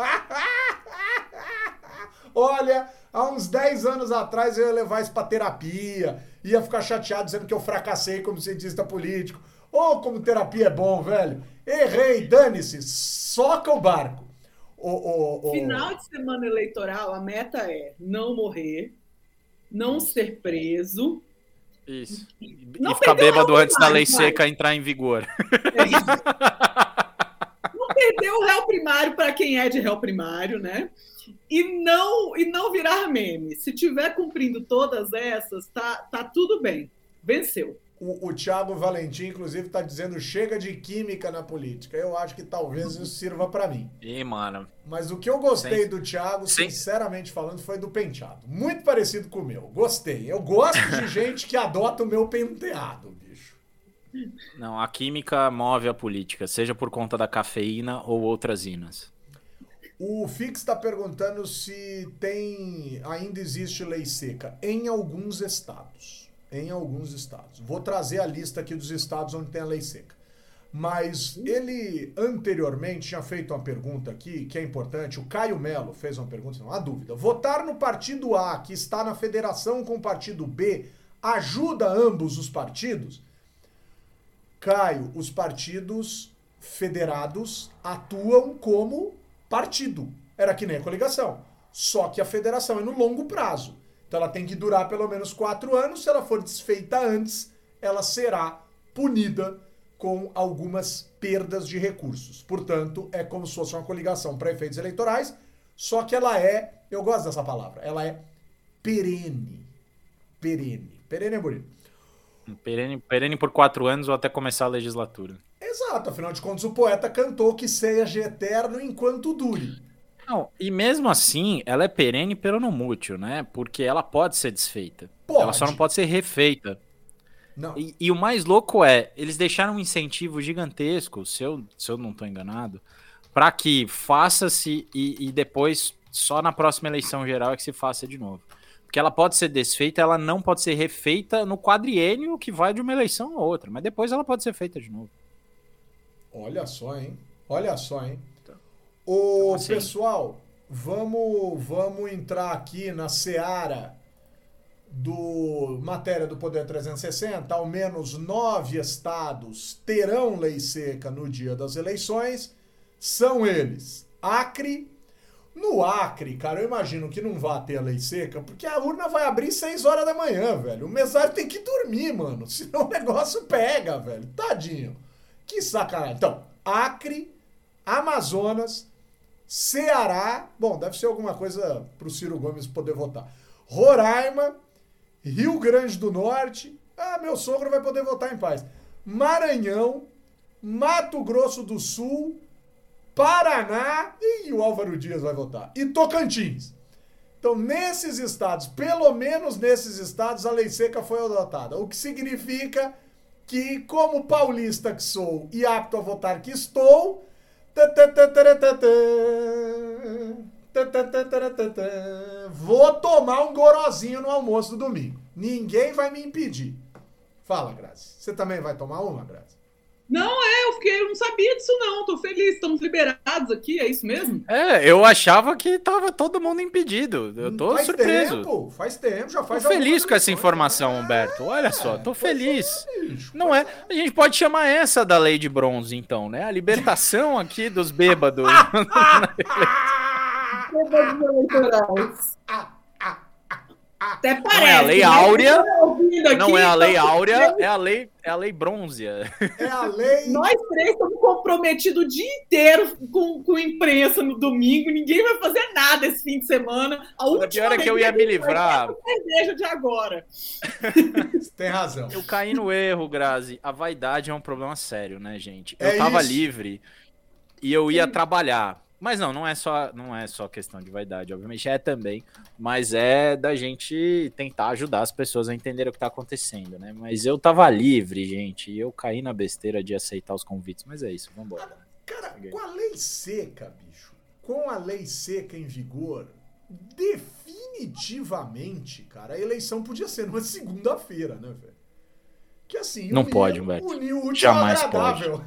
Olha, há uns 10 anos atrás eu ia levar isso pra terapia, ia ficar chateado dizendo que eu fracassei como cientista político. Como terapia é bom, velho. Errei, dane-se, soca o barco. Final de semana eleitoral, a meta é não morrer, não ser preso. Isso. E ficar bêbado antes da lei seca entrar em vigor. Não perder o réu primário para quem é de réu primário, né? E não virar meme. Se tiver cumprindo todas essas, tá tudo bem. Venceu. O Thiago Valentim, inclusive, tá dizendo chega de química na política. Eu acho que talvez isso sirva para mim. Mano. Mas o que eu gostei do Thiago, sinceramente falando, foi do penteado. Muito parecido com o meu. Gostei. Eu gosto de gente que adota o meu penteado, bicho. Não, a química move a política, seja por conta da cafeína ou outras inas. O Fix está perguntando se ainda existe lei seca. Em alguns estados. Vou trazer a lista aqui dos estados onde tem a lei seca. Mas ele anteriormente tinha feito uma pergunta aqui, que é importante. O Caio Melo fez uma pergunta, não há dúvida. Votar no partido A, que está na federação com o partido B, ajuda ambos os partidos? Caio, os partidos federados atuam como partido. Era que nem a coligação. Só que a federação é no longo prazo. Então ela tem que durar pelo menos 4 anos. Se ela for desfeita antes, ela será punida com algumas perdas de recursos. Portanto, é como se fosse uma coligação para efeitos eleitorais, só que ela é, eu gosto dessa palavra, ela é perene. Perene é bonito. Perene por 4 anos ou até começar a legislatura. Exato, afinal de contas o poeta cantou que seja eterno enquanto dure. Não, e mesmo assim, ela é perene peronomútil, né? Porque ela pode ser desfeita. Ela só não pode ser refeita. Não. E o mais louco é, eles deixaram um incentivo gigantesco, se eu não estou enganado, para que faça-se e depois, só na próxima eleição geral é que se faça de novo. Porque ela pode ser desfeita, ela não pode ser refeita no quadriênio que vai de uma eleição a outra, mas depois ela pode ser feita de novo. Olha só, hein? Assim, pessoal, vamos entrar aqui na seara do matéria do Poder 360. Ao menos 9 estados terão lei seca no dia das eleições. São eles: Acre. No Acre, cara, eu imagino que não vai ter a lei seca, porque a urna vai abrir 6 horas da manhã, velho. O mesário tem que dormir, mano, senão o negócio pega, velho. Tadinho. Que sacanagem. Então, Acre, Amazonas, Ceará, bom, deve ser alguma coisa pro Ciro Gomes poder votar. Roraima, Rio Grande do Norte, meu sogro vai poder votar em paz. Maranhão, Mato Grosso do Sul, Paraná, e o Álvaro Dias vai votar. E Tocantins. Então, nesses estados, pelo menos nesses estados, a lei seca foi adotada. O que significa que, como paulista que sou e apto a votar que estou, vou tomar um gorozinho no almoço do domingo. Ninguém vai me impedir. Fala, Grazi. Você também vai tomar uma, Grazi? Não, eu não sabia disso não, tô feliz, estamos liberados aqui, é isso mesmo? Eu achava que tava todo mundo impedido, eu tô surpreso. Faz tempo, já faz. Tô feliz com essa informação, Humberto, olha só, tô feliz. Não é, a gente pode chamar essa da lei de bronze então, né, a libertação aqui dos bêbados. Bêbados eleitorais. Até parece. Não é a lei áurea, não é a lei então, áurea, é a lei brônzea. É a lei... Nós três estamos comprometidos o dia inteiro com imprensa no domingo, ninguém vai fazer nada esse fim de semana. A última pior é que eu ia me livrar. Cerveja de agora. Tem razão. Eu caí no erro, Grazi. A vaidade é um problema sério, né, gente? É Eu tava isso. livre e eu ia trabalhar. Mas não é só questão de vaidade, obviamente é também, mas é da gente tentar ajudar as pessoas a entenderem o que tá acontecendo, né? Mas eu tava livre, gente, e eu caí na besteira de aceitar os convites, mas é isso, vambora. Né? Cara, com a lei seca, bicho, com a lei seca em vigor, definitivamente, cara, a eleição podia ser numa segunda-feira, né, velho? Que assim, não pode, Humberto. Unir o útil Jamais ao agradável.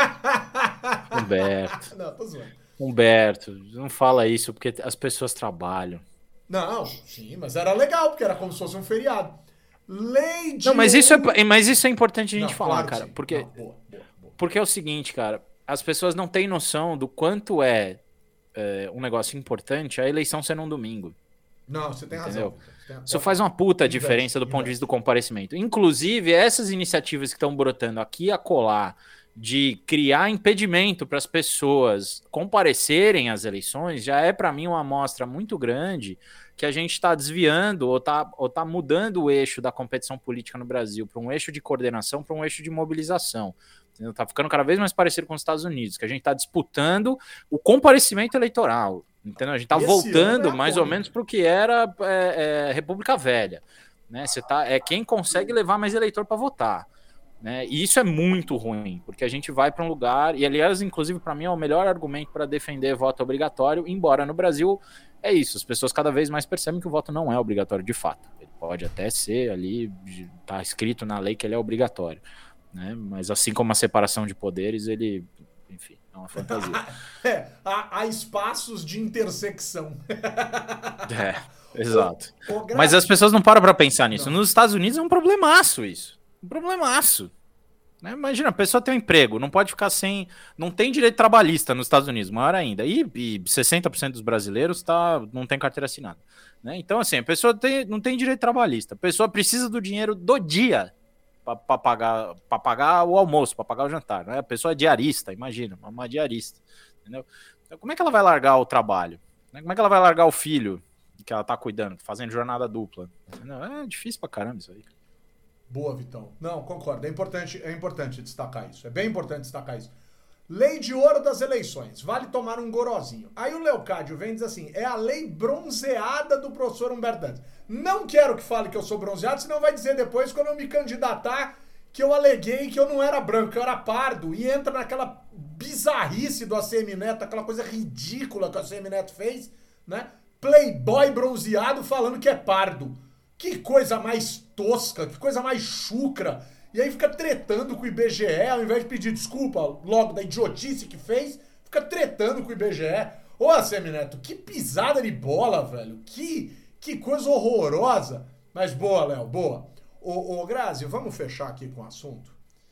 Humberto. Não, tô zoando. Humberto, não fala isso porque as pessoas trabalham. Não, sim, mas era legal, porque era como se fosse um feriado. Lei de... Não, mas isso é importante a gente falar, claro, cara. sim. Porque, não, boa. porque é o seguinte, cara. As pessoas não têm noção do quanto um negócio importante a eleição ser num domingo. Não, você tem Entendeu? razão. Isso faz uma puta diferença do ponto de vista do comparecimento. Inclusive, essas iniciativas que estão brotando aqui e acolá de criar impedimento para as pessoas comparecerem às eleições já é, para mim, uma amostra muito grande que a gente está desviando ou tá mudando o eixo da competição política no Brasil para um eixo de coordenação, para um eixo de mobilização. Está ficando cada vez mais parecido com os Estados Unidos, que a gente está disputando o comparecimento eleitoral. Entendeu? A gente está voltando mais ou menos para o que era República Velha. Né? É quem consegue levar mais eleitor para votar. Né? E isso é muito ruim, porque a gente vai para um lugar, e aliás, inclusive, para mim é o melhor argumento para defender voto obrigatório, embora no Brasil é isso, as pessoas cada vez mais percebem que o voto não é obrigatório de fato. Ele pode até ser ali, tá escrito na lei que ele é obrigatório, né? Mas assim como a separação de poderes, ele, enfim, é uma fantasia. Há espaços de intersecção. Exato. Mas as pessoas não param para pensar nisso. Nos Estados Unidos é um problemaço isso. Um problemaço. Né? Imagina, a pessoa tem um emprego, não pode ficar sem... Não tem direito trabalhista nos Estados Unidos, maior ainda. E 60% dos brasileiros não tem carteira assinada. Né? Então, assim, a pessoa não tem direito trabalhista. A pessoa precisa do dinheiro do dia para pagar o almoço, para pagar o jantar. Né? A pessoa é diarista, imagina, uma diarista. Entendeu? Então, como é que ela vai largar o trabalho? Como é que ela vai largar o filho que ela tá cuidando, fazendo jornada dupla? Entendeu? É difícil pra caramba isso aí. Boa, Vitão. Não, concordo. É importante destacar isso. É bem importante destacar isso. Lei de ouro das eleições. Vale tomar um gorozinho. Aí o Leocádio vem e diz assim, é a lei bronzeada do professor Humberto Dantas. Não quero que fale que eu sou bronzeado, senão vai dizer depois, quando eu me candidatar, que eu aleguei que eu não era branco, que eu era pardo. E entra naquela bizarrice do ACM Neto, aquela coisa ridícula que o ACM Neto fez, né? Playboy bronzeado falando que é pardo. Que coisa mais tosca, que coisa mais chucra. E aí fica tretando com o IBGE, ao invés de pedir desculpa logo da idiotice que fez, fica tretando com o IBGE. Ô, ACM Neto, que pisada de bola, velho. Que coisa horrorosa. Mas boa, Léo, boa. Ô, Grazi, vamos fechar aqui com o assunto.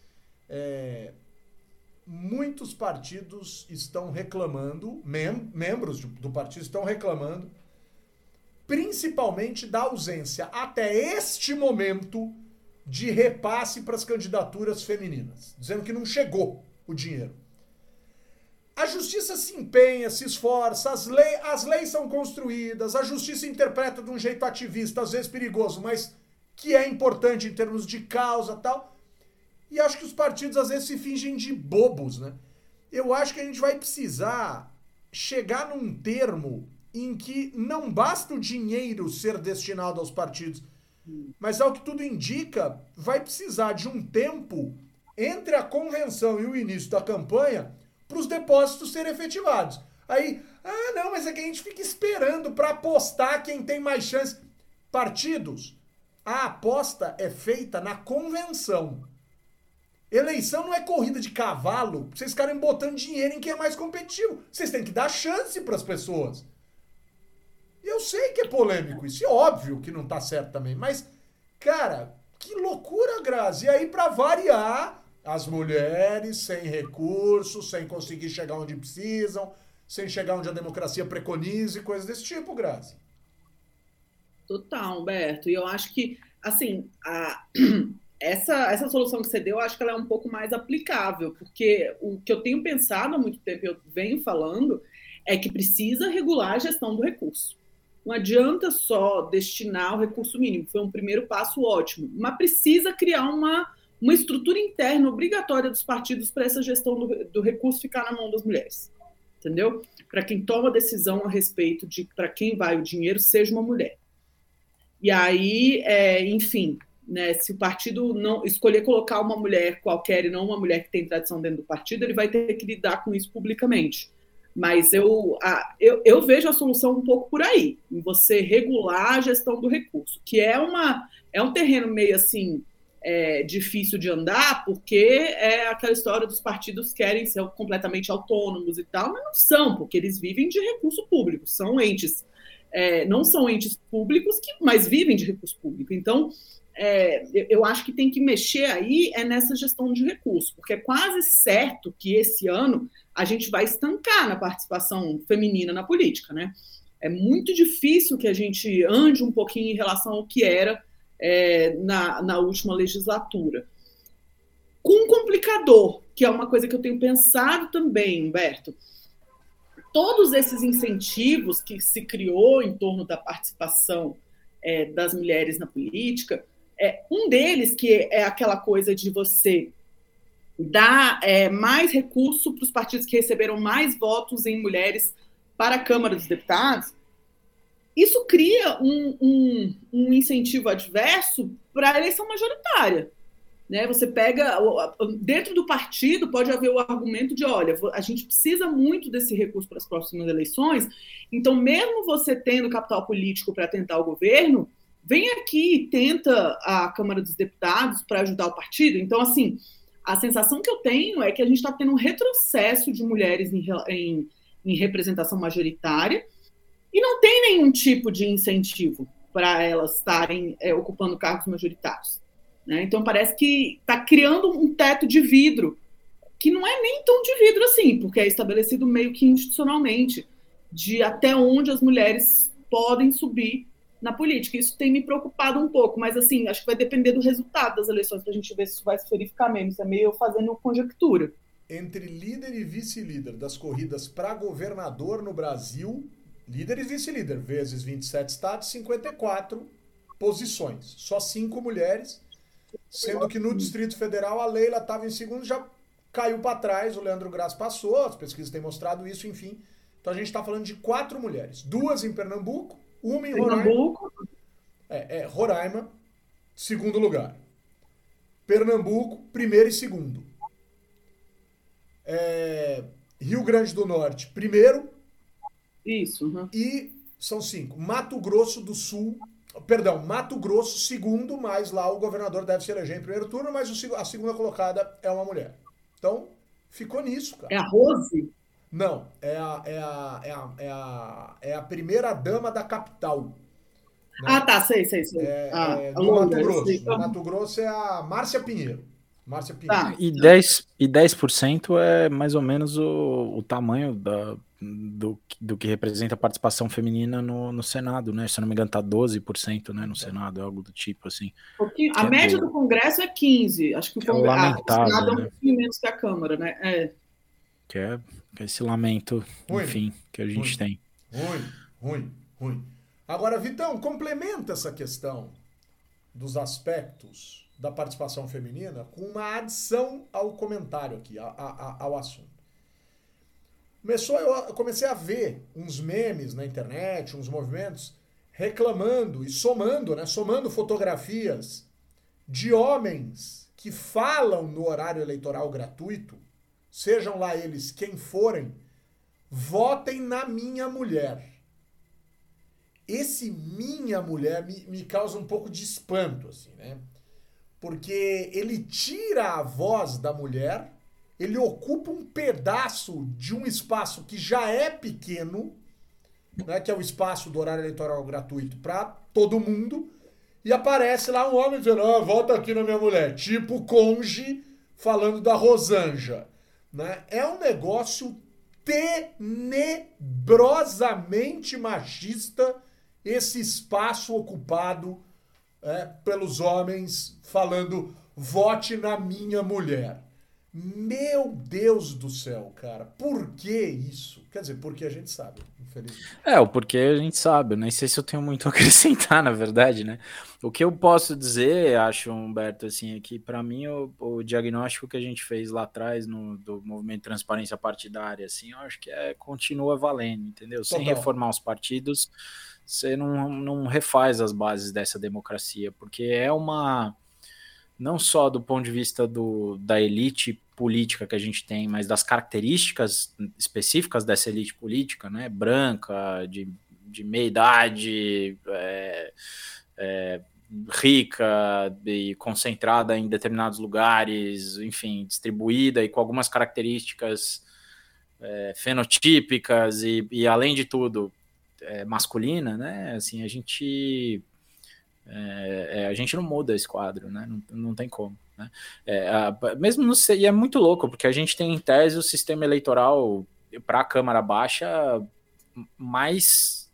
Muitos partidos estão reclamando, membros do partido estão reclamando, principalmente da ausência, até este momento, de repasse para as candidaturas femininas, dizendo que não chegou o dinheiro. A justiça se empenha, se esforça, as leis são construídas, a justiça interpreta de um jeito ativista, às vezes perigoso, mas que é importante em termos de causa e tal. E acho que os partidos às vezes se fingem de bobos, né? Eu acho que a gente vai precisar chegar num termo em que não basta o dinheiro ser destinado aos partidos, mas ao que tudo indica, vai precisar de um tempo entre a convenção e o início da campanha para os depósitos serem efetivados. Aí, não, mas é que a gente fica esperando para apostar quem tem mais chance. Partidos, a aposta é feita na convenção. Eleição não é corrida de cavalo, pra vocês ficarem botando dinheiro em quem é mais competitivo. Vocês têm que dar chance para as pessoas. E eu sei que é polêmico isso, é óbvio que não tá certo também, mas, cara, que loucura, Grazi. E aí, pra variar, as mulheres sem recursos, sem conseguir chegar onde precisam, sem chegar onde a democracia preconiza e coisas desse tipo, Grazi. Total, Humberto. E eu acho que, assim, essa solução que você deu, eu acho que ela é um pouco mais aplicável, porque o que eu tenho pensado há muito tempo, eu venho falando, é que precisa regular a gestão do recurso. Não adianta só destinar o recurso mínimo, foi um primeiro passo ótimo, mas precisa criar uma estrutura interna obrigatória dos partidos para essa gestão do recurso ficar na mão das mulheres, entendeu? Para quem toma decisão a respeito de para quem vai o dinheiro, seja uma mulher. E aí, enfim, né, se o partido não escolher colocar uma mulher qualquer e não uma mulher que tem tradição dentro do partido, ele vai ter que lidar com isso publicamente. Mas eu vejo a solução um pouco por aí, em você regular a gestão do recurso, que é um terreno meio assim difícil de andar, porque é aquela história dos partidos querem ser completamente autônomos e tal, mas não são, porque eles vivem de recurso público, são entes, não são entes públicos, mas vivem de recurso público. Então, eu acho que tem que mexer aí nessa gestão de recursos, porque é quase certo que esse ano a gente vai estancar na participação feminina na política, né? É muito difícil que a gente ande um pouquinho em relação ao que era na última legislatura. Com um complicador, que é uma coisa que eu tenho pensado também, Humberto, todos esses incentivos que se criou em torno da participação das mulheres na política, um deles que é aquela coisa de você dar mais recurso para os partidos que receberam mais votos em mulheres para a Câmara dos Deputados, isso cria um incentivo adverso para a eleição majoritária. Né? Você pega, dentro do partido, pode haver o argumento de, olha, a gente precisa muito desse recurso para as próximas eleições, então mesmo você tendo capital político para tentar o governo, vem aqui e tenta a Câmara dos Deputados para ajudar o partido. Então, assim, a sensação que eu tenho é que a gente está tendo um retrocesso de mulheres em representação majoritária e não tem nenhum tipo de incentivo para elas estarem ocupando cargos majoritários. Né? Então, parece que está criando um teto de vidro, que não é nem tão de vidro assim, porque é estabelecido meio que institucionalmente, de até onde as mulheres podem subir na política. Isso tem me preocupado um pouco, mas assim, acho que vai depender do resultado das eleições para a gente ver se isso vai se verificar mesmo. Isso é meio fazendo conjectura. Entre líder e vice-líder das corridas para governador no Brasil, líder e vice-líder, vezes 27 estados, 54 posições. Só 5 mulheres, sendo que no Distrito Federal a Leila estava em segundo, já caiu para trás, o Leandro Graz passou, as pesquisas têm mostrado isso, enfim. Então a gente está falando de 4 mulheres. 2 em Pernambuco, uma em Roraima. Roraima, segundo lugar. Pernambuco, primeiro e segundo. Rio Grande do Norte, primeiro. Isso. E são 5. Mato Grosso do Sul, Mato Grosso, segundo, mas lá o governador deve se eleger em primeiro turno, mas a segunda colocada é uma mulher. Então, ficou nisso, cara. É a Rose? Não, é a primeira dama da capital. Né? Ah, tá, sei. No Mato Grosso. Mato Grosso é a Márcia Pinheiro. Tá. E 10% é mais ou menos o tamanho do que representa a participação feminina no Senado, né? Se eu não me engano, tá 12%, né, no Senado, algo do tipo, assim. A média do Congresso é 15%. Acho que o Senado é um pouquinho menos que a Câmara, né? Que é esse lamento, enfim, que a gente tem. Ruim. Agora, Vitão, complementa essa questão dos aspectos da participação feminina com uma adição ao comentário aqui, ao assunto. Eu comecei a ver uns memes na internet, uns movimentos reclamando e somando fotografias de homens que falam no horário eleitoral gratuito, sejam lá eles quem forem, votem na minha mulher. Esse minha mulher me causa um pouco de espanto, assim, né? Porque ele tira a voz da mulher, ele ocupa um pedaço de um espaço que já é pequeno, né, que é o espaço do horário eleitoral gratuito para todo mundo, e aparece lá um homem dizendo, vota aqui na minha mulher, tipo Conge falando da Rosângela. Né? É um negócio tenebrosamente machista esse espaço ocupado pelos homens falando vote na minha mulher. Meu Deus do céu, cara. Por que isso? Quer dizer, porque a gente sabe, infelizmente. O porquê a gente sabe. Eu nem sei se eu tenho muito a acrescentar, na verdade, né? O que eu posso dizer, acho, Humberto, assim, é que para mim o diagnóstico que a gente fez lá atrás do movimento de transparência partidária, assim, eu acho que continua valendo, entendeu? Sem reformar os partidos, você não refaz as bases dessa democracia, porque não só do ponto de vista da elite política que a gente tem, mas das características específicas dessa elite política, né, branca, de meia idade, rica e concentrada em determinados lugares, enfim, distribuída e com algumas características fenotípicas e além de tudo, masculina, né, assim, a gente não muda esse quadro, né? Não tem como, né? Mesmo no, e é muito louco, porque a gente tem em tese o sistema eleitoral para a Câmara Baixa mais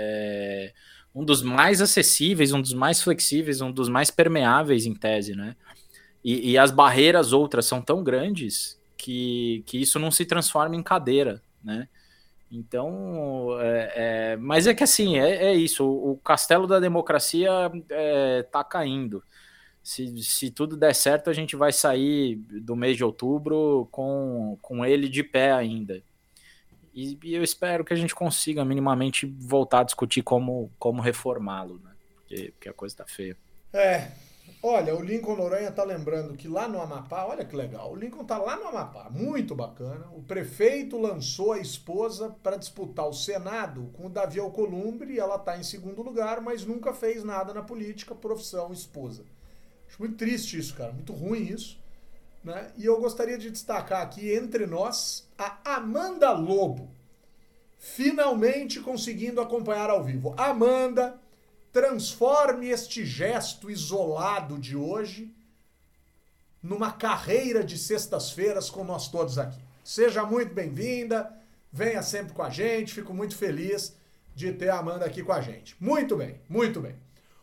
um dos mais acessíveis, um dos mais flexíveis, um dos mais permeáveis em tese, né? E as barreiras outras são tão grandes que isso não se transforma em cadeira, né? Então, mas é que assim, isso, o castelo da democracia tá caindo. Se tudo der certo, a gente vai sair do mês de outubro com ele de pé ainda. E eu espero que a gente consiga minimamente voltar a discutir como reformá-lo, né? Porque a coisa tá feia. Olha, o Lincoln Noronha tá lembrando que lá no Amapá, olha que legal, o Lincoln tá lá no Amapá, muito bacana. O prefeito lançou a esposa para disputar o Senado com o Davi Alcolumbre, ela tá em segundo lugar, mas nunca fez nada na política, profissão, esposa. Acho muito triste isso, cara, muito ruim isso, né? E eu gostaria de destacar aqui entre nós a Amanda Lobo, finalmente conseguindo acompanhar ao vivo. Amanda, transforme este gesto isolado de hoje numa carreira de sextas-feiras com nós todos aqui. Seja muito bem-vinda, venha sempre com a gente, fico muito feliz de ter a Amanda aqui com a gente. Muito bem, muito bem.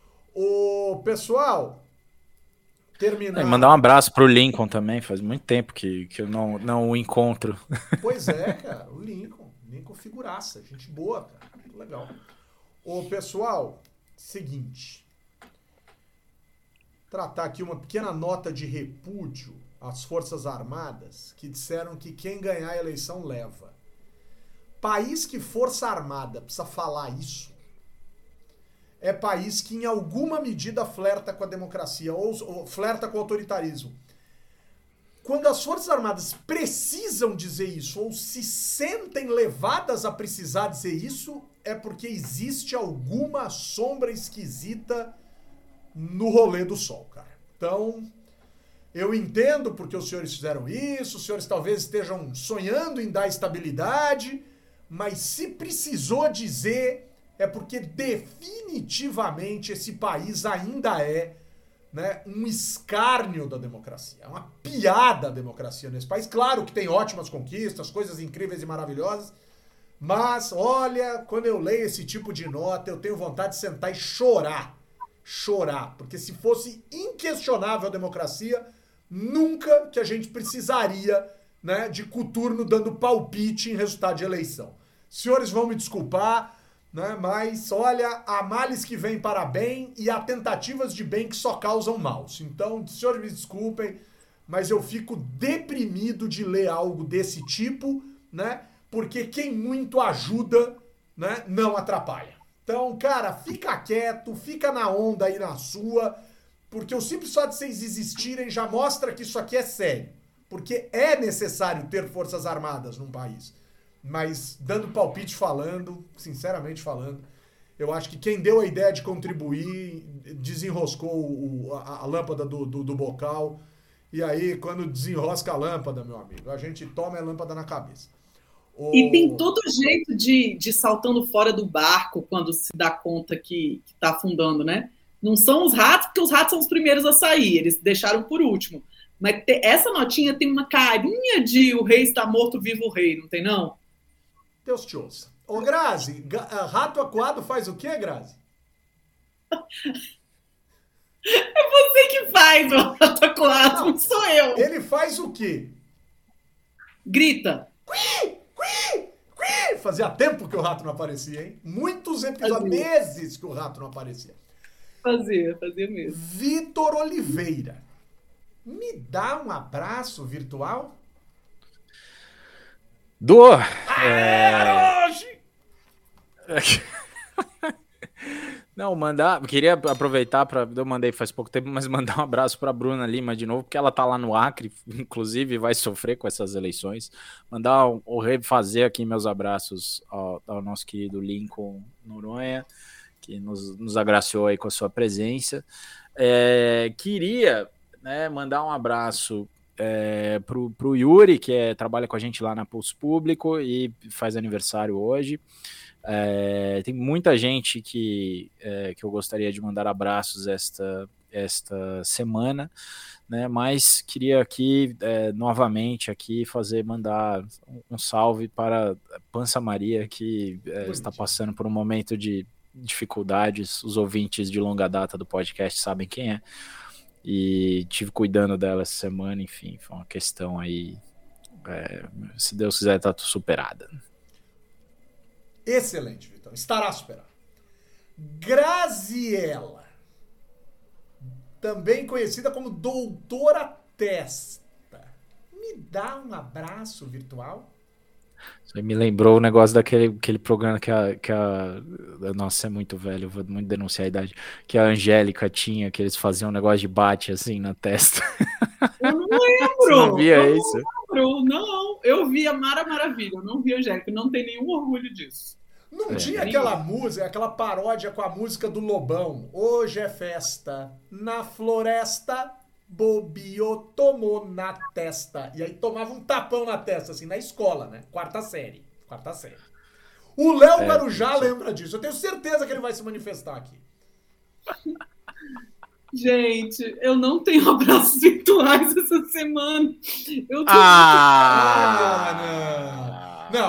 O pessoal, terminando... Mandar um abraço pro Lincoln também, faz muito tempo que eu não o encontro. Pois é, cara, o Lincoln figuraça, gente boa, cara, muito legal. O pessoal... Seguinte, tratar aqui uma pequena nota de repúdio às Forças Armadas que disseram que quem ganhar a eleição leva. País que Força Armada precisa falar isso é país que em alguma medida flerta com a democracia ou flerta com o autoritarismo. Quando as Forças Armadas precisam dizer isso ou se sentem levadas a precisar dizer isso, é porque existe alguma sombra esquisita no rolê do sol, cara. Então, eu entendo porque os senhores fizeram isso, os senhores talvez estejam sonhando em dar estabilidade, mas se precisou dizer, é porque definitivamente esse país ainda né, um escárnio da democracia. É uma piada a democracia nesse país. Claro que tem ótimas conquistas, coisas incríveis e maravilhosas, mas, olha, quando eu leio esse tipo de nota, eu tenho vontade de sentar e chorar. Chorar. Porque se fosse inquestionável a democracia, nunca que a gente precisaria, né, de coturno dando palpite em resultado de eleição. Senhores vão me desculpar, né, mas, olha, há males que vêm para bem e há tentativas de bem que só causam maus. Então, senhores me desculpem, mas eu fico deprimido de ler algo desse tipo, né? Porque quem muito ajuda, né, não atrapalha. Então, cara, fica quieto, fica na onda aí na sua, porque o simples fato de vocês existirem já mostra que isso aqui é sério. Porque é necessário ter forças armadas num país. Mas, dando palpite falando, sinceramente falando, eu acho que quem deu a ideia de contribuir desenroscou a lâmpada do bocal. E aí, quando desenrosca a lâmpada, meu amigo, a gente toma a lâmpada na cabeça. E tem todo jeito de saltando fora do barco quando se dá conta que está afundando, né? Não são os ratos, porque os ratos são os primeiros a sair, eles deixaram por último. Mas essa notinha tem uma carinha de o rei está morto, viva o rei, não tem não? Deus te ouça. Ô, Grazi, rato acuado faz o quê, Grazi? É você que faz o rato acuado, não sou eu. Ele faz o quê? Grita. Cui, cui, cui. Fazia tempo que o rato não aparecia, hein? Muitos episódios, meses que o rato não aparecia. Fazia mesmo. Vitor Oliveira, me dá um abraço virtual? Hoje! Não, queria aproveitar eu mandei faz pouco tempo, mas mandar um abraço para Bruna Lima de novo, porque ela tá lá no Acre, inclusive vai sofrer com essas eleições. Mandar ou refazer aqui meus abraços ao nosso querido Lincoln Noronha, que nos agraciou aí com a sua presença. Queria, né, mandar um abraço pro Yuri, que trabalha com a gente lá na Pulso Público e faz aniversário hoje. Tem muita gente que eu gostaria de mandar abraços esta semana, né? Mas queria aqui novamente mandar um salve para Pança Maria, que está passando por um momento de dificuldades. Os ouvintes de longa data do podcast sabem quem é, e tive cuidando dela essa semana. Enfim, foi uma questão aí, se Deus quiser, tá superada. Excelente, Vitor. Estará superado. Graziella, também conhecida como Doutora Testa, me dá um abraço virtual? Isso me lembrou o negócio daquele programa que nossa, é muito velho, vou muito denunciar a idade, que a Angélica tinha, que eles faziam um negócio de bate assim na testa. Eu não lembro. Você não via isso? Não, eu vi a Mara Maravilha, eu não vi a Angélica, não tenho nenhum orgulho disso. Não tinha aquela música, aquela paródia com a música do Lobão? Hoje é festa na floresta, bobeou, tomou na testa. E aí tomava um tapão na testa, assim, na escola, né? Quarta série. O Léo Guarujá lembra disso. Eu tenho certeza que ele vai se manifestar aqui. Gente, eu não tenho abraços virtuais essa semana. Eu tô Não,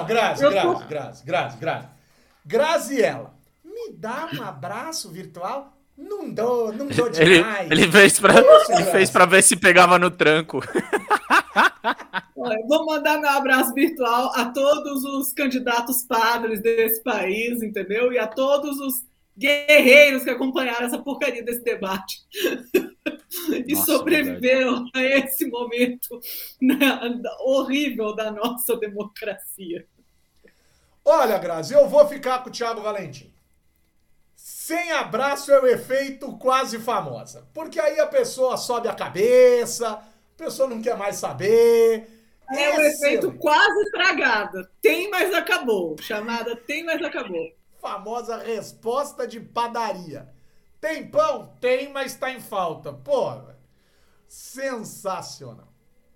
Graziella, me dá um abraço virtual? Não dou demais. Ele fez pra ver se pegava no tranco. Olha, vou mandar meu abraço virtual a todos os candidatos padres desse país, entendeu? E a todos os guerreiros que acompanharam essa porcaria desse debate. E sobreviveram a esse momento, né, horrível da nossa democracia. Olha, Grazi, eu vou ficar com o Thiago Valentim. Sem abraço é o efeito quase famosa. Porque aí a pessoa sobe a cabeça, a pessoa não quer mais saber. É o efeito quase estragado. Tem, mas acabou. Chamada tem, mas acabou. Famosa resposta de padaria. Tem pão? Tem, mas tá em falta. Porra, sensacional.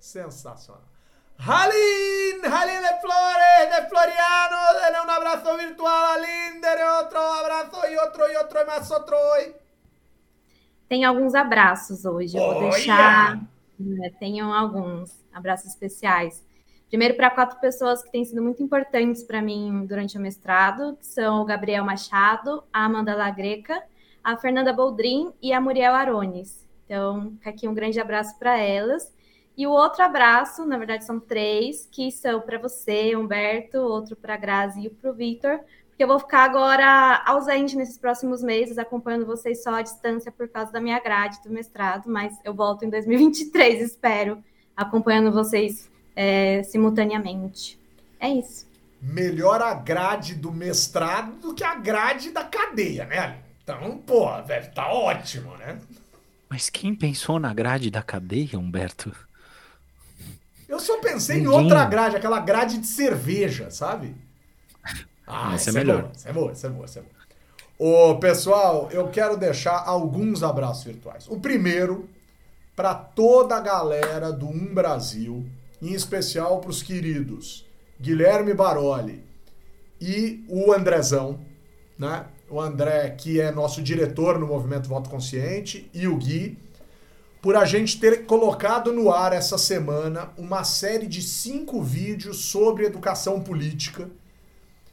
Haline de Floriano, dele un abrazo virtual a Linder, otro abrazo y otro más otro hoy. Tem alguns abraços hoje, eu vou deixar, tenho alguns abraços especiais. Primeiro para 4 pessoas que têm sido muito importantes para mim durante o mestrado, que são o Gabriel Machado, a Amanda Lagreca, a Fernanda Boldrin e a Muriel Arones. Então, fica aqui um grande abraço para elas. E o outro abraço, na verdade são 3, que são para você, Humberto, outro para a Grazi e para o Vitor, porque eu vou ficar agora ausente nesses próximos meses, acompanhando vocês só à distância por causa da minha grade do mestrado, mas eu volto em 2023, espero, acompanhando vocês simultaneamente. É isso. Melhor a grade do mestrado do que a grade da cadeia, né? Então, pô, velho, tá ótimo, né? Mas quem pensou na grade da cadeia, Humberto? Eu só pensei em outra grade, aquela grade de cerveja, sabe? Essa é melhor. Essa é boa. Ô, pessoal, eu quero deixar alguns abraços virtuais. O primeiro, para toda a galera do Brasil, em especial para os queridos Guilherme Baroli e o Andrezão, né? O André, que é nosso diretor no Movimento Voto Consciente, e o Gui, por a gente ter colocado no ar essa semana uma série de 5 vídeos sobre educação política,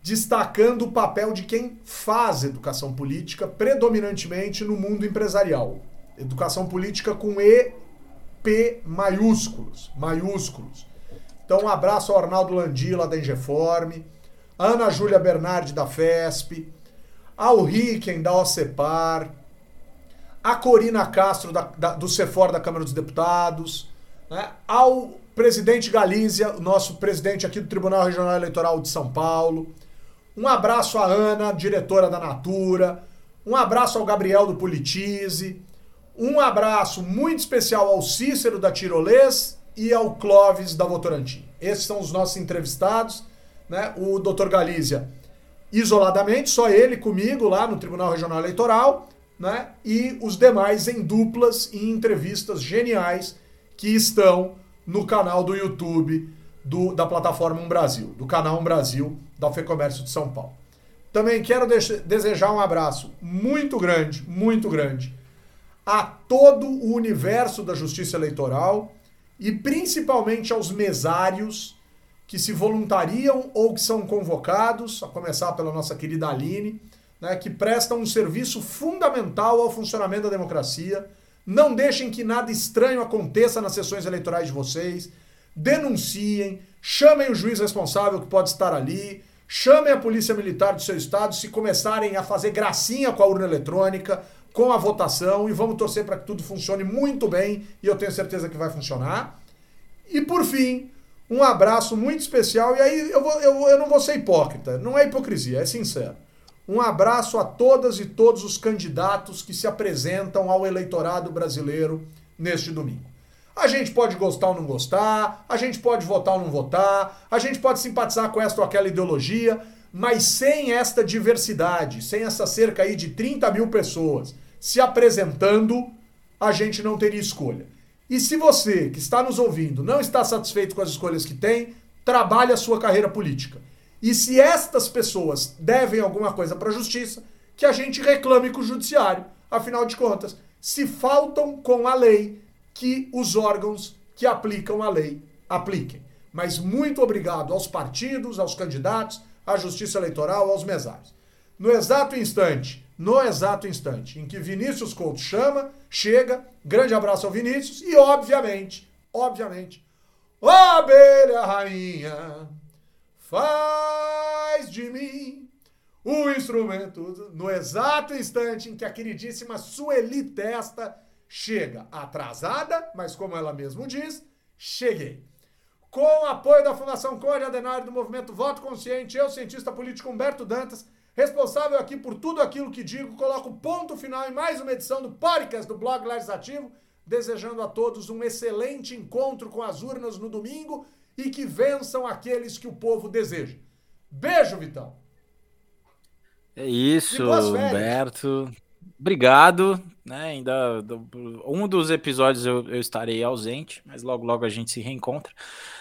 destacando o papel de quem faz educação política, predominantemente no mundo empresarial. Educação política com EP maiúsculos. Então, um abraço ao Arnaldo Landila, da Ingeform, a Ana Júlia Bernardi, da FESP, ao Ricken, da OCEPAR, a Corina Castro, do CEFOR, da Câmara dos Deputados, né? Ao presidente Galizia, o nosso presidente aqui do Tribunal Regional Eleitoral de São Paulo. Um abraço à Ana, diretora da Natura. Um abraço ao Gabriel do Politize. Um abraço muito especial ao Cícero da Tirolês e ao Clóvis da Votorantim. Esses são os nossos entrevistados, né? O Dr. Galizia, isoladamente, só ele comigo lá no Tribunal Regional Eleitoral, né? E os demais em duplas e entrevistas geniais que estão no canal do YouTube da plataforma Brasil, do canal Brasil da FEComércio de São Paulo. Também quero desejar um abraço muito grande a todo o universo da Justiça Eleitoral e principalmente aos mesários que se voluntariam ou que são convocados, a começar pela nossa querida Aline, né, que prestam um serviço fundamental ao funcionamento da democracia. Não deixem que nada estranho aconteça nas sessões eleitorais de vocês. Denunciem, chamem o juiz responsável que pode estar ali, chamem a polícia militar do seu estado se começarem a fazer gracinha com a urna eletrônica, com a votação, e vamos torcer para que tudo funcione muito bem, e eu tenho certeza que vai funcionar. E por fim, um abraço muito especial, e aí eu não vou ser hipócrita, não é hipocrisia, é sincero. Um abraço a todas e todos os candidatos que se apresentam ao eleitorado brasileiro neste domingo. A gente pode gostar ou não gostar, a gente pode votar ou não votar, a gente pode simpatizar com esta ou aquela ideologia, mas sem esta diversidade, sem essa cerca aí de 30 mil pessoas se apresentando, a gente não teria escolha. E se você que está nos ouvindo não está satisfeito com as escolhas que tem, trabalhe a sua carreira política. E se estas pessoas devem alguma coisa para a justiça, que a gente reclame com o judiciário. Afinal de contas, se faltam com a lei, que os órgãos que aplicam a lei apliquem. Mas muito obrigado aos partidos, aos candidatos, à Justiça Eleitoral, aos mesários. No exato instante em que Vinícius Couto chega, grande abraço ao Vinícius e, obviamente, ó abelha rainha, faz de mim o instrumento. No exato instante em que a queridíssima Sueli Testa chega, atrasada, mas como ela mesmo diz, cheguei. Com o apoio da Fundação Conde Adenauer, do Movimento Voto Consciente, eu, cientista político Humberto Dantas, responsável aqui por tudo aquilo que digo, coloco ponto final em mais uma edição do podcast do Blog Legislativo, desejando a todos um excelente encontro com as urnas no domingo e que vençam aqueles que o povo deseja. Beijo, Vitão. É isso, Humberto. Obrigado. Né? Ainda um dos episódios eu estarei ausente, mas logo a gente se reencontra.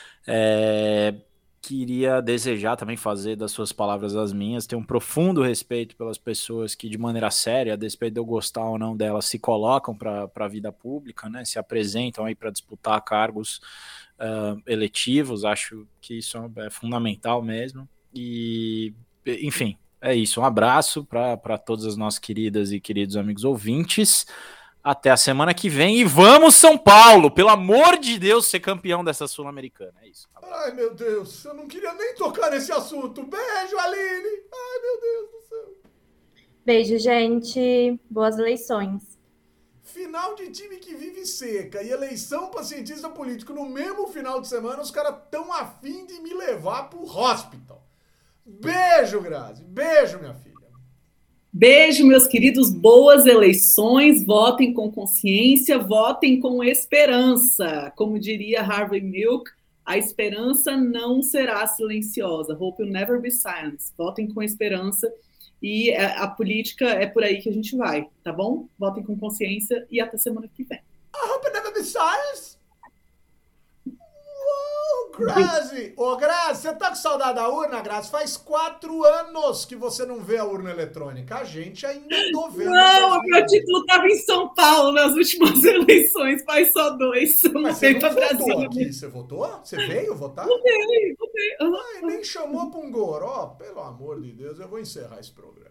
Queria desejar também fazer das suas palavras as minhas, ter um profundo respeito pelas pessoas que, de maneira séria, a despeito de eu gostar ou não delas, se colocam para a vida pública, né? Se apresentam aí para disputar cargos eletivos. Acho que isso é fundamental mesmo. E, enfim, é isso. Um abraço para todas as nossas queridas e queridos amigos ouvintes. Até a semana que vem. E vamos, São Paulo! Pelo amor de Deus, ser campeão dessa Sul-Americana. É isso. Ai, meu Deus. Eu não queria nem tocar nesse assunto. Beijo, Aline. Ai, meu Deus do céu. Beijo, gente. Boas eleições. Final de time que vive seca e eleição para cientista político no mesmo final de semana, os caras tão afim de me levar pro hospital. Beijo, Grazi. Beijo, minha filha. Beijo, meus queridos. Boas eleições. Votem com consciência, votem com esperança. Como diria Harvey Milk, a esperança não será silenciosa. Hope will never be silenced. Votem com esperança e a política é por aí que a gente vai, tá bom? Votem com consciência e até semana que vem. I hope will never be silenced. Grazi! Ô, Grazi, você tá com saudade da urna, Grazi? Faz 4 anos que você não vê a urna eletrônica. A gente ainda não vê. Não, meu título tava em São Paulo nas últimas eleições, faz só 2. Mas você não votou aqui? Você votou? Você veio votar? Votei. Ai, nem me chamou pra um goró, pelo amor de Deus, eu vou encerrar esse programa.